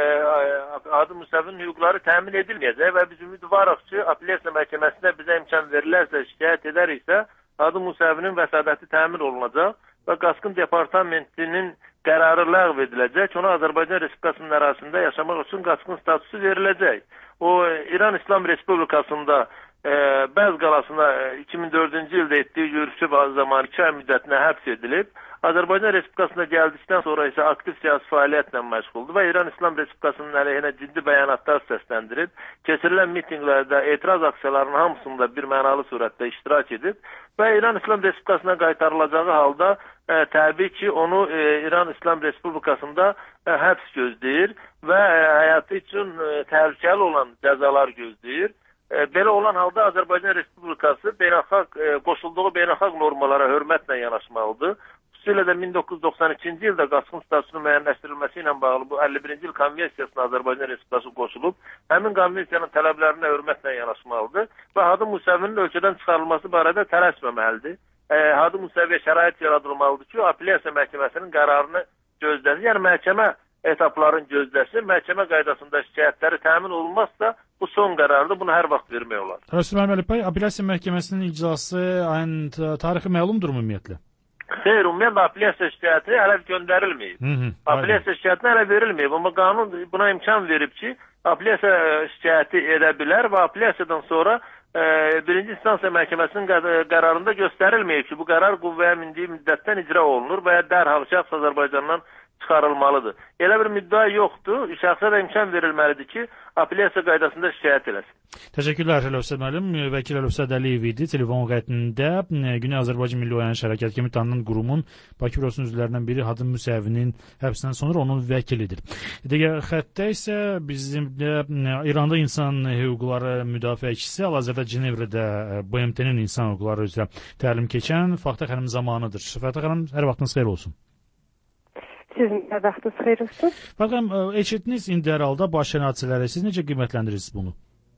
Hadım Müsəvinin hüquqları təmin edilməyəcək və biz ümidvarıq ki, apellyasiya məhkəməsinə bizə imkan verilərsə, şikayət edəriksə, Hadım Müsəvinin vəsadəti təmin olunacaq və qaçqın departamentinin qərarı ləğv ediləcək, ona Azərbaycan Respublikasının ərazisində yaşamaq üçün qaçqın statusu veriləcək. O, İran İslam Respublikasında Bəz qalasına 2004-cü ildə etdiyi görüşü bazı zaman 2 ay müddətinə həbs edilib. Azərbaycan Respublikasına gəldikdən sonra isə aktiv siyasi fəaliyyətlə məşğuldur və İran İslam Respublikasının əleyhinə ciddi bəyanatlar səsləndirib. Keçirilən mitinqlərdə, etiraz aksiyalarının hamısında bir mənalı surətdə iştirak edib və İran İslam Respublikasına qaytarılacağı halda təbii ki, onu İran İslam Respublikasında həbs gözləyir və həyatı üçün təhlükəli olan cəzalar gözləyir. Belə olan halda Azərbaycan Respublikası qoşulduğu beynəlxalq normalara hörmətlə yanaşmalıdır. Xüsusilə də 1992-ci ildə qaçqın statusunun müəyyənləşdirilməsi ilə bağlı bu 51-ci il konvensiyasına Azərbaycan Respublikası qoşulub, həmin konvensiyanın tələblərinə hörmətlə yanaşmalıdır və Hadım Müsəvinin ölkədən çıxarılması barədə tələsməməlidir. Hadım Müsəviyə şərait yaradılmalıdır ki, apellyasiya məhkəməsinin qərarını gözləsin. Yəni məhkəmə etapların gözləsin, məhkəmə qaydasında şikayətləri təmin olunmazsa bu son qərardır, bunu hər vaxt vermək olar. Rəsul Əlib bəy, apellyasiya məhkəməsinin iclası ayın tarixi məlumdur ümumiyyətlə? Xeyr, ümumiyyətlə apellyasiya şikayəti hələ göndərilməyib. Apellyasiya şikayətinə hələ verilməyib, amma qanun buna imkan verib ki, apellyasiya şikayəti edə bilər və apellyasiyadan sonra birinci instansiya məhkəməsinin qərarında göstərilməyib ki, bu qərar qüvvəyə mindiyi müddətdən icra olunur və ya dərhal şəxs Azərbaycandan çıxarılmalıdır. Elə bir müddəa yoxdur, şəxsə də imkan verilməlidir ki, apellyasiya qaydasında şikayət eləsin. Təşəkkürlər Əlövsət müəllim. Vəkil Əlövsət Əliyev idi. Telefon qeydində Güney Azərbaycan Milli Oyanış Hərəkatı kimi tanınan qurumun Bakı bürosunun üzvlərindən biri Hadım Müsəvinin həbsindən sonra onun vəkilidir. Digər xəttdə isə bizim İranda insan hüquqları müdafiəçisi, hal-hazırda Cenevrədə BMT-nin insan hüquqları üzrə təlim keçən Faxta xanım zamanıdır. Faxta xanım, hər vaxtınız xeyir olsun. Sizin də vaxtınız xeyir olsun. Baxın, eşitdiniz indi hər halda baş verən hadisələri. Siz necə qiymətləndirirsiniz bunu?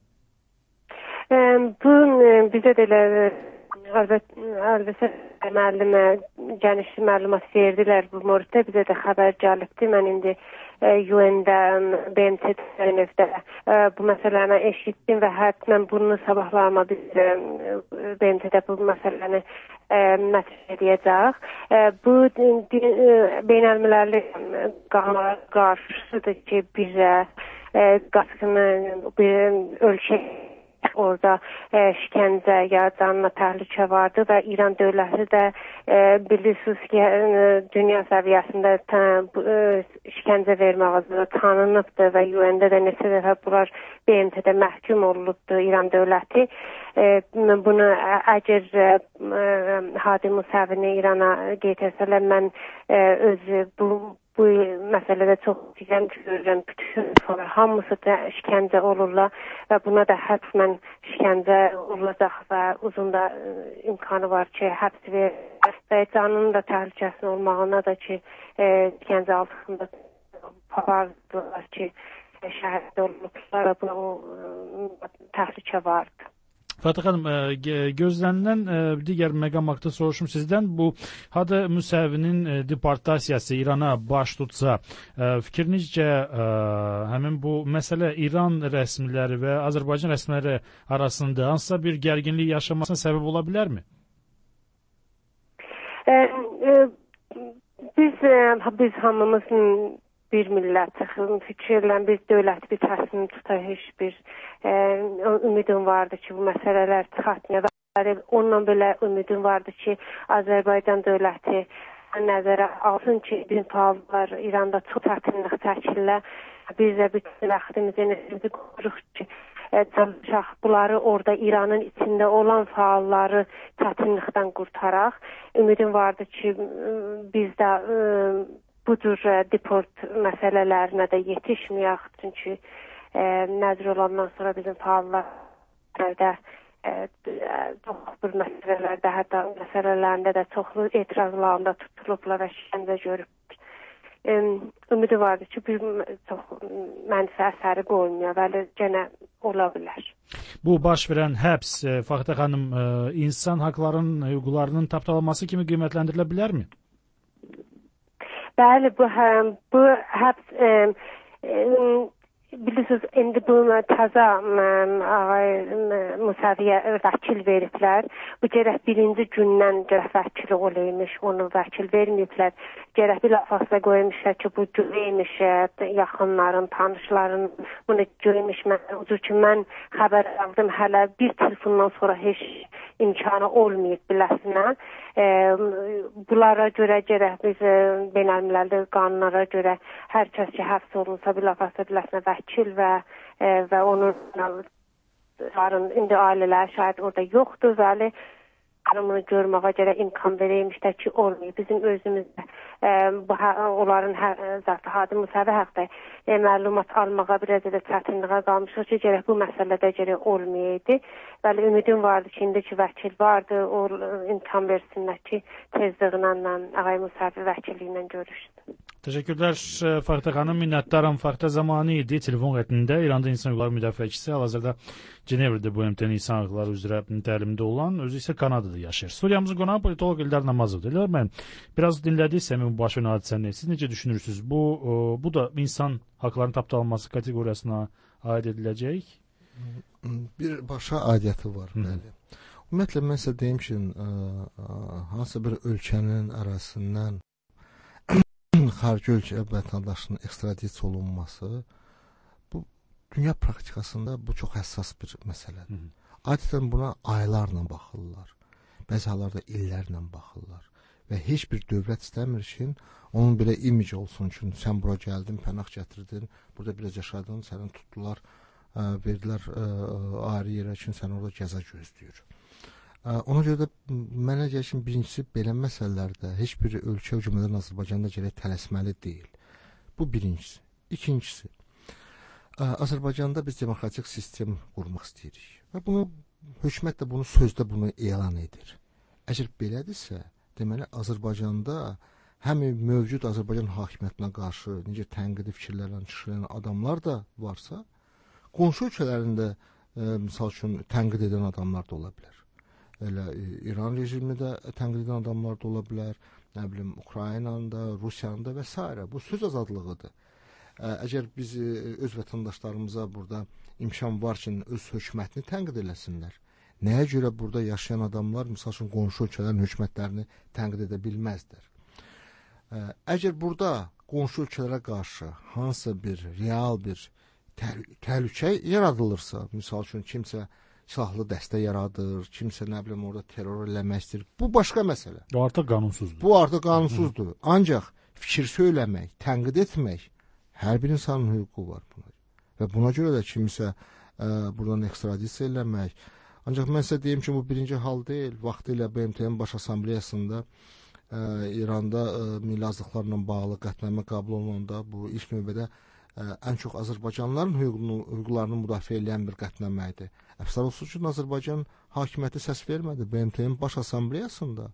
Bu bizə də elə əlbəttə müəllimə geniş məlumat verdilər bu mövzuda. Bizə də xəbər gəlibdi. Mən indi UN-də, BMT-də bu məsələni eşitdim və hətta bunu sabahlarıma biz BMT-də bu məsələni mətrəh edəcək. Bu beynəlmiləli qanunlara qarşısıdır ki, bizə qaçqını bir ölkə orada şikəncə ya canına təhlükə vardı və İran dövləti də bilirsiniz ki, dünya səviyyəsində şikəncə vermək adına tanınıbdır və UN-də də neçə dəfə bunlar BMT-də məhkum olunubdur İran dövləti. Bunu əgər Hadi Musavini İrana getirsələr, mən özü bu məsələdə çox gücəm görürəm. Bütün hamısı da şikəncə olurlar və buna da həttən şikəncə olacaq və uzun da imkanı var ki, həbs verir və canının da təhlükəsiz olmağına da ki, şikəncə altında pavardılar ki, şəhid olmuşlar və bu təhlükə vardı. Fatih xanım, gözlənilən digər məqam haqqında soruşum sizdən. Bu Hadi Musavinin deportasiyası İrana baş tutsa, fikrinizcə həmin bu məsələ İran rəsmiləri və Azərbaycan rəsmiləri arasında hansısa bir gərginlik yaşamasına səbəb ola bilərmi? Biz hamımızın bir millət fikirlə biz dövlət bir təsmin tutar, heç bir ümidim vardı ki, bu məsələlər çıxartmaya və onunla belə ümidim vardı ki, Azərbaycan dövləti nəzərə alsın ki, bizim fəallar İranda çox çətinlik çəkirlər. Biz də bütün vaxtımızı, enerjimizi qoyuruq ki, çalışaq bunları orada İranın içində olan fəalları çətinlikdən qurtaraq. Ümidim vardı ki, biz də bu cür deport məsələlərinə də yetişməyək, çünki nəzər olandan sonra bizim fəallarda çox bir məsələlərdə, hətta məsələlərində də çoxlu etirazlarında tutulublar və şikəncə görüb. Ümidi vardı ki, bir çox mənfi əsəri qoymuyor və yenə ola bilər. Bu baş verən həbs, Fatih xanım, insan haqlarının, hüquqlarının tapdalanması kimi qiymətləndirilə bilərmi? Bəli, bu həbs bilirsiniz, indi bu təzə ağay Musaviyə vəkil veriblər. Bu gərək birinci gündən gərək vəkili olaymış, onu vəkil verməyiblər. Gərək bir lafasla qoymuşlar ki, bu güveymiş yaxınların, tanışların bunu görmüş. Odur ki, mən xəbər aldım, hələ bir telefondan sonra heç imkanı olmayıb biləsinə. Bunlara görə gərək biz beynəlmiləli qanunlara görə hər kəs ki, həbs olunsa bir lafasla biləsinə vəkil və onun indi ailələr şayad orada yoxdur, bəli, bunu görməyə görə imkan verəymişlər ki, olmayıb. Bizim özümüzdə onların zətə Hadi Musavi haqda məlumat almağa biraz da çətinliyə qalmışıq ki, gərək bu məsələdə gərək olmayaydı. Bəli, ümidim vardı ki, indiki vəkil vardı, o imkan versinlər ki, tezliğinlə Ağay Musavi vəkili ilə görüşsün. Teşekkürler Fatih Hanım. Minnətdaram. Fatih Zamani idi. Telefon xəttində İranda İnsan Hüquqları Müdafiəçisi, hal-hazırda Cenevrədə bu MT-nin insan hüquqları üzrə təlimdə olan, özü isə Kanadada yaşayır. Studiyamızın qonağı politolog İldar Namazovdur. İldar müəllim, biraz dinlədik həmin bu baş verən hadisəni. Siz necə düşünürsünüz? Bu da insan haqlarının tapdalanması kateqoriyasına aid ediləcək? Birbaşa aidiyyəti var, bəli. Ümumiyyətlə, mən sizə deyim ki, hansısa bir ölkənin arasından xarici ölkə vətəndaşının ekstradisiya olunması, bu dünya praktikasında bu çox həssas bir məsələdir. Adətən buna aylarla baxırlar, bəzi hallarda illərlə baxırlar və heç bir dövlət istəmir ki, onun belə imici olsun ki, sən bura gəldin, pənah gətirdin, burada biraz yaşadın, səni tutdular, verdilər ayrı yerə ki, sən orada cəza gözləyir. Ona görə də mənə gəlir ki, birincisi, belə məsələlərdə heç bir ölkə, o cümlədən Azərbaycanda gərək tələsməli deyil. Bu birincisi. İkincisi, Azərbaycanda biz demokratik sistem qurmaq istəyirik və bunu, hökumət də bunu sözdə bunu elan edir. Əgər belədirsə, deməli, Azərbaycanda həmin mövcud Azərbaycan hakimiyyətinə qarşı necə tənqidi fikirlərlə çıxılan adamlar da varsa, qonşu ölkələrində misal üçün tənqid edən adamlar da ola bilər. Elə İran rejimini də tənqid edən adamlar da ola bilər, nə bilim Ukraynanın da, Rusiyanın da və s. Bu söz azadlığıdır. Əgər biz öz vətəndaşlarımıza burada imkan var ki, öz hökumətini tənqid eləsinlər. Nəyə görə burada yaşayan adamlar, misal üçün, qonşu ölkələrin hökumətlərini tənqid edə bilməzlər? Əgər burada qonşu ölkələrə qarşı hansısa bir real bir təhlükə yaradılırsa, misal üçün, kimsə silahlı dəstə yaradır, kimsə nə bilim orada terror eləmək istəyir, bu başqa məsələ. Bu artıq qanunsuzdur. Bu artıq qanunsuzdur. Ancaq fikir söyləmək, tənqid etmək, hər bir insanın hüququ var buna. Və buna görə də kimsə buradan ekstradisiya eləmək. Ancaq mən sizə deyim ki, bu birinci hal deyil. Vaxtilə BMT-nin Baş Assambleyasında İranda milli azlıqlarla bağlı qətnamə qəbul olunanda bu ilk növbədə ən çox Azərbaycanlıların hüquqlarını müdafiə edən bir qətnamə idi. Əfsər olsun ki, Azərbaycan hakimiyyəti səs vermədi BMT-nin Baş Assambleyasında.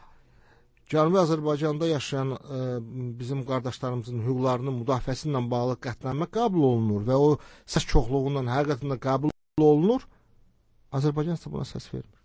Cənubi Azərbaycanda yaşayan bizim qardaşlarımızın hüquqlarının müdafiəsi ilə bağlı qətnamə qəbul olunur və o səs çoxluğundan həqiqətən də qəbul olunur. Azərbaycan isə buna səs vermir.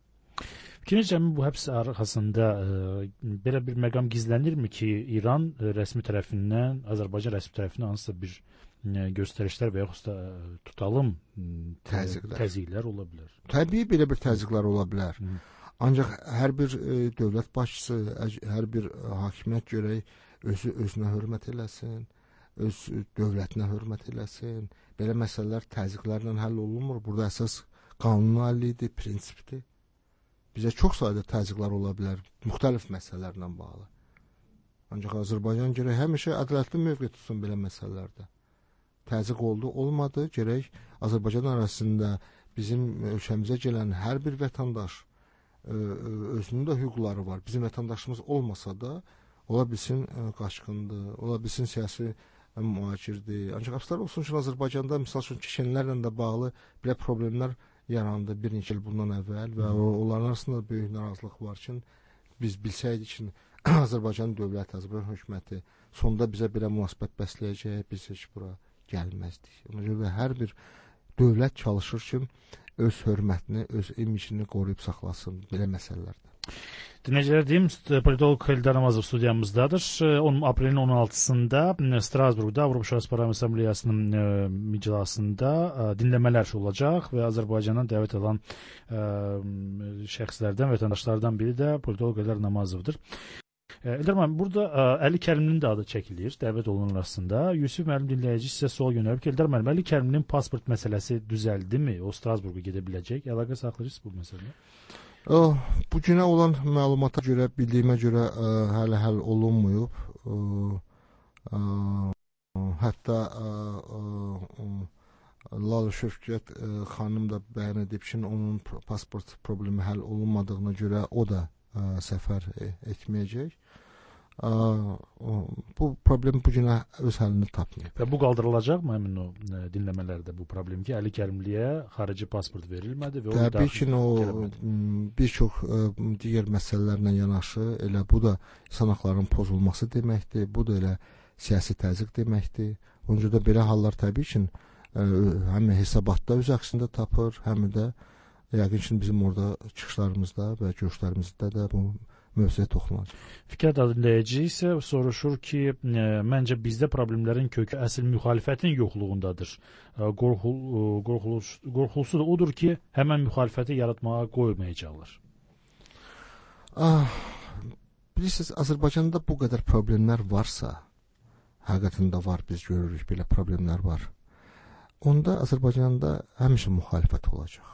Fikrincə, bu həbs arxasında belə bir məqam gizlənirmi ki, İran rəsmi tərəfindən, Azərbaycan rəsmi tərəfindən hansısa bir göstərişlər və yaxud da tutalım təzyiqlər ola bilər? Təbii belə bir təzyiqlər ola bilər. Ancaq hər bir dövlət başçısı, hər bir hakimiyyət görək özünə hörmət eləsin, öz dövlətinə hörmət eləsin. Belə məsələlər təzyiqlərlə həll olunmur. Burada əsas qanun əllidir, prinsipdir. Bizə çox sayda təzyiqlər ola bilər, müxtəlif məsələlərlə bağlı. Ancaq Azərbaycan gərək həmişə ədalətli mövqe tutsun belə məsələlərdə. Təzyiq oldu, olmadı, gərək Azərbaycan arasında bizim ölkəmizə gələn hər bir vətəndaş özünün də hüquqları var. Bizim vətəndaşımız olmasa da ola bilsin qaçqındır, ola bilsin siyasi mühacirdir. Ancaq əfsər olsun ki, Azərbaycanda misal üçün keçənlərlə də bağlı belə problemlər yarandı bir neçə il bundan əvvəl və onların arasında böyük narazılıq var ki, biz bilsəydik ki, Azərbaycan dövləti, Azərbaycan hökuməti sonda bizə belə münasibət bəsləyəcək, biz heç bura gəlməzdik. Ona görə də hər bir dövlət çalışır ki, öz hörmətini, öz imicini qoruyub saxlasın belə məsələlərdə. Dinləyicilər deyim, politolog Eldar Namazov studiyamızdadır. 10 aprelin 16-sında Strasburqda Avropa Şurası Assambleyasının iclasında dinləmələr olacaq və Azərbaycandan dəvət edən şəxslərdən, vətəndaşlardan biri də politolog Eldar Namazovdur. Eldar müəllim, burada Əli Kərimlinin də adı çəkilir, dəvət olunan arasında. Yusuf müəllim dinləyici sizə sual göndərib ki, Eldar müəllim, Əli Kərimlinin pasport məsələsi düzəldimi? O Strasburqa gedə biləcək? Əlaqə saxlayırsınız bu məsələyə? Bu günə olan məlumata görə, bildiyimə görə hələ həll olunmuyub. Hətta Lalı Şövkət xanım da bəyan edib ki, onun pasport problemi həll olunmadığına görə o da səfər etməyəcək. Bu problem bu günə öz həllini tapmayıb. Və bu qaldırılacaq mı həmin o dinləmələrdə bu problem ki, Əli Kərimliyə xarici pasport verilmədi və o təbii ki, bir çox digər məsələlərlə yanaşı, elə bu da insan haqlarının pozulması deməkdir, bu da elə siyasi təzyiq deməkdir. Onun üçün də belə hallar təbii ki, həm hesabatda öz əksində tapır, həm də yəqin ki, bizim orada çıxışlarımızda və görüşlərimizdə də bu mövzuya toxunulacaq. Fikir dinləyici isə soruşur ki, məncə bizdə problemlərin kökü əsl müxalifətin yoxluğundadır. Qorxulusu da odur ki, həmən müxalifəti yaratmağa qoymayacaqlar. Bilirsiniz, Azərbaycanda bu qədər problemlər varsa, həqiqətən də var, biz görürük, belə problemlər var. Onda Azərbaycanda həmişə müxalifət olacaq.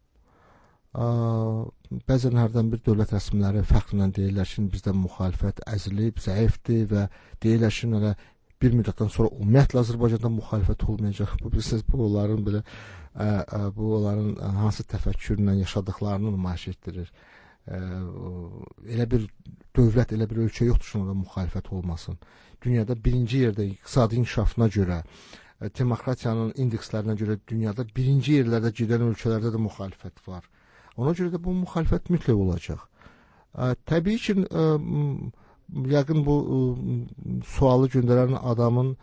Bəzən hərdən bir dövlət rəsmiləri fəxrlə deyirlər ki, bizdə müxalifət əzilib, zəifdir və deyirlər ki, bir müddətdən sonra ümumiyyətlə Azərbaycanda müxalifət olmayacaq. Bu onların belə bu onların hansı təfəkkürlə yaşadıqlarını nümayiş etdirir. Elə bir dövlət, elə bir ölkə yoxdur ki, orada müxalifət olmasın. Dünyada birinci yerdə iqtisadi inkişafına görə, demokratiyanın indekslərinə görə dünyada birinci yerlərdə gedən ölkələrdə də müxalifət var. Ona görə də bu müxalifət mütləq olacaq. Təbii ki, yəqin bu sualı göndərən adamın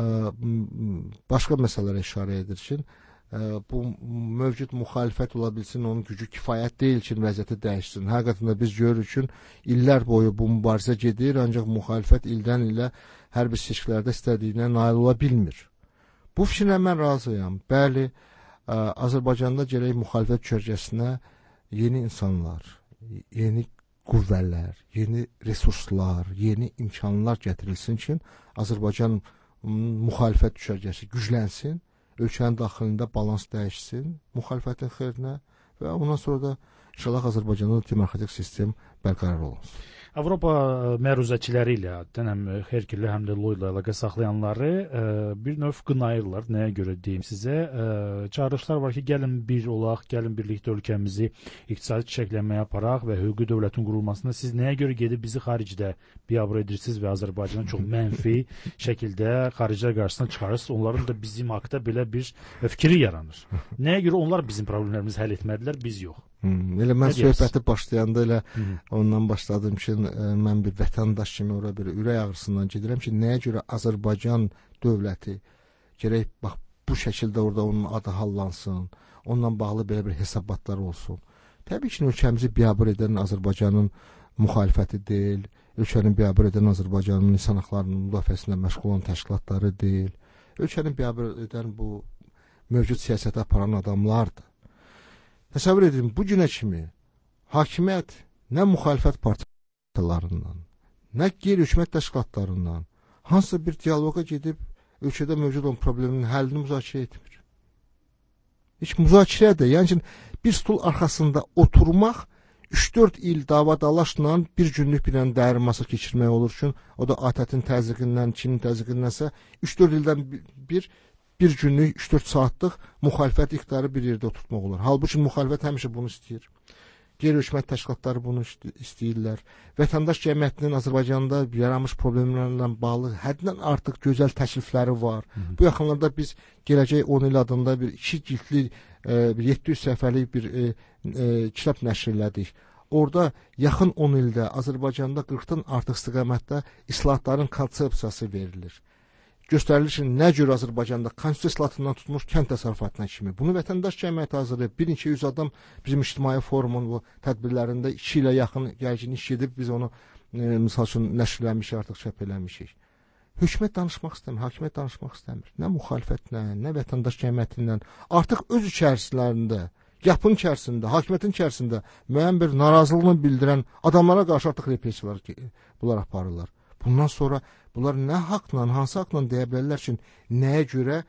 başqa məsələlərə işarə edir ki, bu mövcud müxalifət ola bilsin, onun gücü kifayət deyil ki, vəziyyəti dəyişsin. Həqiqətən də biz görürük ki, illər boyu bu mübarizə gedir, ancaq müxalifət ildən ilə hər bir seçkilərdə istədiyinə nail ola bilmir. Bu fikirlə mən razıyam. Bəli, Azərbaycanda gərək müxalifət düşərgəsinə yeni insanlar, yeni qüvvələr, yeni resurslar, yeni imkanlar gətirilsin ki, Azərbaycan müxalifət düşərgəsi güclənsin, ölkənin daxilində balans dəyişsin, müxalifətin xeyrinə və ondan sonra da inşallah Azərbaycanda demokratik sistem bərqərar olunsun. Avropa məruzəçiləri ilə həm Xerkirli, həm də Loyla əlaqə saxlayanları bir növ qınayırlar. Nəyə görə deyim sizə? Çağırışlar var ki, gəlin bir olaq, gəlin birlikdə ölkəmizi iqtisadi çiçəklənməyə aparaq və hüquqi dövlətin qurulmasında siz nəyə görə gedib bizi xaricdə biabır edirsiniz və Azərbaycanı çox mənfi şəkildə xaricilər qarşısına çıxarırsınız. Onların da bizim haqda belə bir fikri yaranır. Nəyə görə onlar bizim problemlərimizi həll etmədilər, biz yox? Elə mən söhbəti başlayanda elə ondan başladım ki, mən bir vətəndaş kimi ora bir ürək ağrısından gedirəm ki, nəyə görə Azərbaycan dövləti gərək bax bu şəkildə orada onun adı hallansın, onunla bağlı belə bir hesabatlar olsun. Təbii ki, ölkəmizi biabır edən Azərbaycanın müxalifəti deyil, ölkənin biabır edən Azərbaycanın insan haqlarının müdafiəsində məşğul olan təşkilatları deyil, ölkənin biabır edən bu mövcud siyasəti aparan adamlardır. Təsəvvür edin, bu günə kimi hakimiyyət nə müxalifət partiyalarından, nə qeyri-hökumət təşkilatlarından hansısa bir diyaloqa gedib ölkədə mövcud olan problemin həllini müzakirə etmir. Heç müzakirə də, yəni bir stul arxasında oturmaq 3-4 il davadalaşla bir günlük bir dərin masa keçirmək olur ki, o da ATƏT-in təzyiqindən, kimin təzyiqindənsə 3-4 ildən bir günlük 3-4 saatlıq müxalifət iqtidarı bir yerdə oturtmaq olur. Halbuki müxalifət həmişə bunu istəyir. Qeyri-hökumət təşkilatları bunu istəyirlər. Vətəndaş cəmiyyətinin Azərbaycanda yaranmış problemlərlə bağlı həddən artıq gözəl təklifləri var. Bu yaxınlarda biz Gələcək 10 il adında bir 2 cildli, 700 səhifəlik bir kitab nəşr elədik. Orada yaxın 10 ildə Azərbaycanda 40-dan artıq istiqamətdə islahatların konsepsiyası verilir. Göstərilir ki, nə cür Azərbaycanda konstitusiya islahatından tutmuş kənd təsərrüfatına kimi. Bunu vətəndaş cəmiyyəti hazırlayıb. 1200 adam bizim ictimai forumun bu tədbirlərində 2 ilə yaxın gərgin iş edib, biz onu misal üçün nəşrləmişik, artıq çəp eləmişik. Hökumət danışmaq istəmir, hakimiyyət danışmaq istəmir. Nə müxalifətlə, nə vətəndaş cəmiyyətindən. Artıq öz içərislərində, yapın içərisində, hakimiyyətin içərisində müəyyən bir narazılığını bildirən adamlara qarşı artıq repressiyalar bunlar aparırlar. Bundan sonra bunlar nə haqla, hansı haqla deyə bilərlər ki, nəyə görə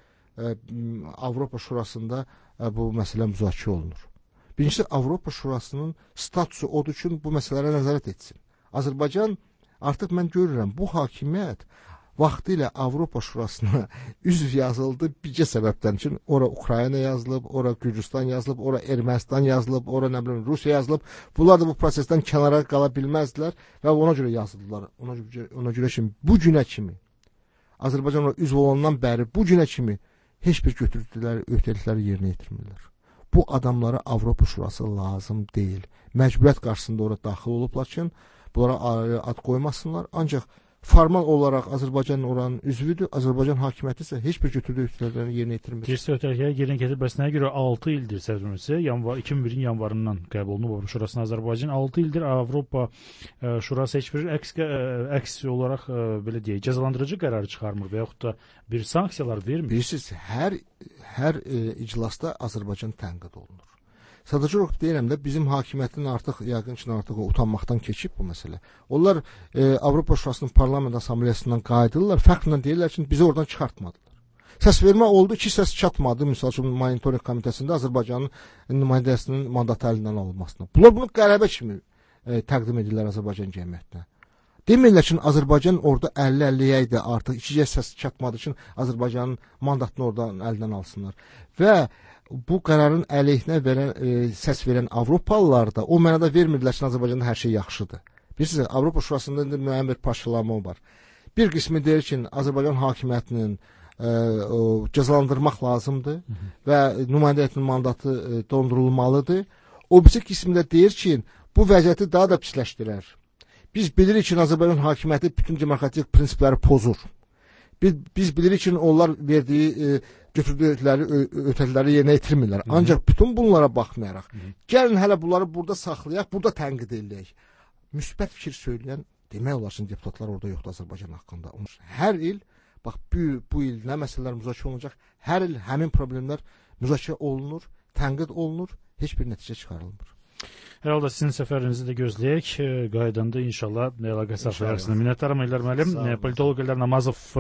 Avropa Şurasında bu məsələ müzakirə olunur. Birincisi, Avropa Şurasının statusu odur ki, bu məsələlərə nəzarət etsin. Azərbaycan, artıq mən görürəm, bu hakimiyyət vaxtilə Avropa Şurasına üzv yazıldı bircə səbəbdən ki, ora Ukrayna yazılıb, ora Gürcüstan yazılıb, ora Ermənistan yazılıb, ora nə bilim Rusiya yazılıb. Bunlar da bu prosesdən kənara qala bilməzdilər və ona görə yazıldılar. Ona görə ki, bu günə kimi Azərbaycan üzv olandan bəri bu günə kimi heç bir götürdükləri öhdəlikləri yerinə yetirmirlər. Bu adamlara Avropa Şurası lazım deyil. Məcburiyyət qarşısında ora daxil olublar ki, bunlara ad qoymasınlar, ancaq formal olaraq Azərbaycan oranın üzvüdür. Azərbaycan hakimiyyəti isə heç bir götürdüyü öhdəliklərini yerinə yetirmir. Dirsə öhdəlikləri yerinə yetirməsinə görə 6 ildir səhvimsə, 2001-in yanvarından qəbul olunub Avropa Şurasına Azərbaycan 6 ildir Avropa Şurası heç bir əks olaraq belə deyək, cəzalandırıcı qərarı çıxarmır və yaxud da bir sanksiyalar vermir. Bilirsiniz, hər iclasda Azərbaycan tənqid olunur. Sadəcə olaraq deyirəm də, bizim hakimiyyətin artıq, yəqin ki, artıq utanmaqdan keçib bu məsələ. Onlar Avropa Şurasının parlament assambleyasından qayıdırlar, fəxrlə deyirlər ki, bizi oradan çıxartmadılar. Səs vermə oldu ki, səs çatmadı, misal üçün monitoring komitəsində Azərbaycanın nümayəndəsinin mandatı əlindən alınmasına. Bunlar bunu qələbə kimi təqdim edirlər Azərbaycan cəmiyyətinə. Demirlər ki, Azərbaycan orada 50-50 idi, artıq ikicə səs çatmadı ki, Azərbaycanın mandatını oradan əlindən alsınlar. Və bu qərarın əleyhinə səs verən Avropalılar da o mənada vermirdilər ki, Azərbaycanda hər şey yaxşıdır. Bilirsiniz, Avropa Şurasında müəyyən bir parçalanma var. Bir qismi deyir ki, Azərbaycan hakimiyyətinin cəzalandırmaq lazımdır və nümayəndə heyətinin mandatı dondurulmalıdır. O birisi qismində deyir ki, bu vəziyyəti daha da pisləşdirər. Biz bilirik ki, Azərbaycan hakimiyyəti bütün demokratik prinsipləri pozur. Biz bilirik ki, onlar verdiyi götürdükləri ötəriləri yerinə yetirmirlər. Ancaq bütün bunlara baxmayaraq, gəlin hələ bunları burada saxlayaq, burada tənqid edək. Müsbət fikir söyləyən demək olar ki, deputatlar orada yoxdur Azərbaycan haqqında. Hər il, bax bu il nə məsələlər müzakirə olunacaq, hər il həmin problemlər müzakirə olunur, tənqid olunur, heç bir nəticə çıxarılmır. Hər halda sizin səfərinizi də gözləyək. Qaydanda inşallah əlaqə saxlayarsınız. Minnətdaram İllər müəllim. Politoloq İllər Namazov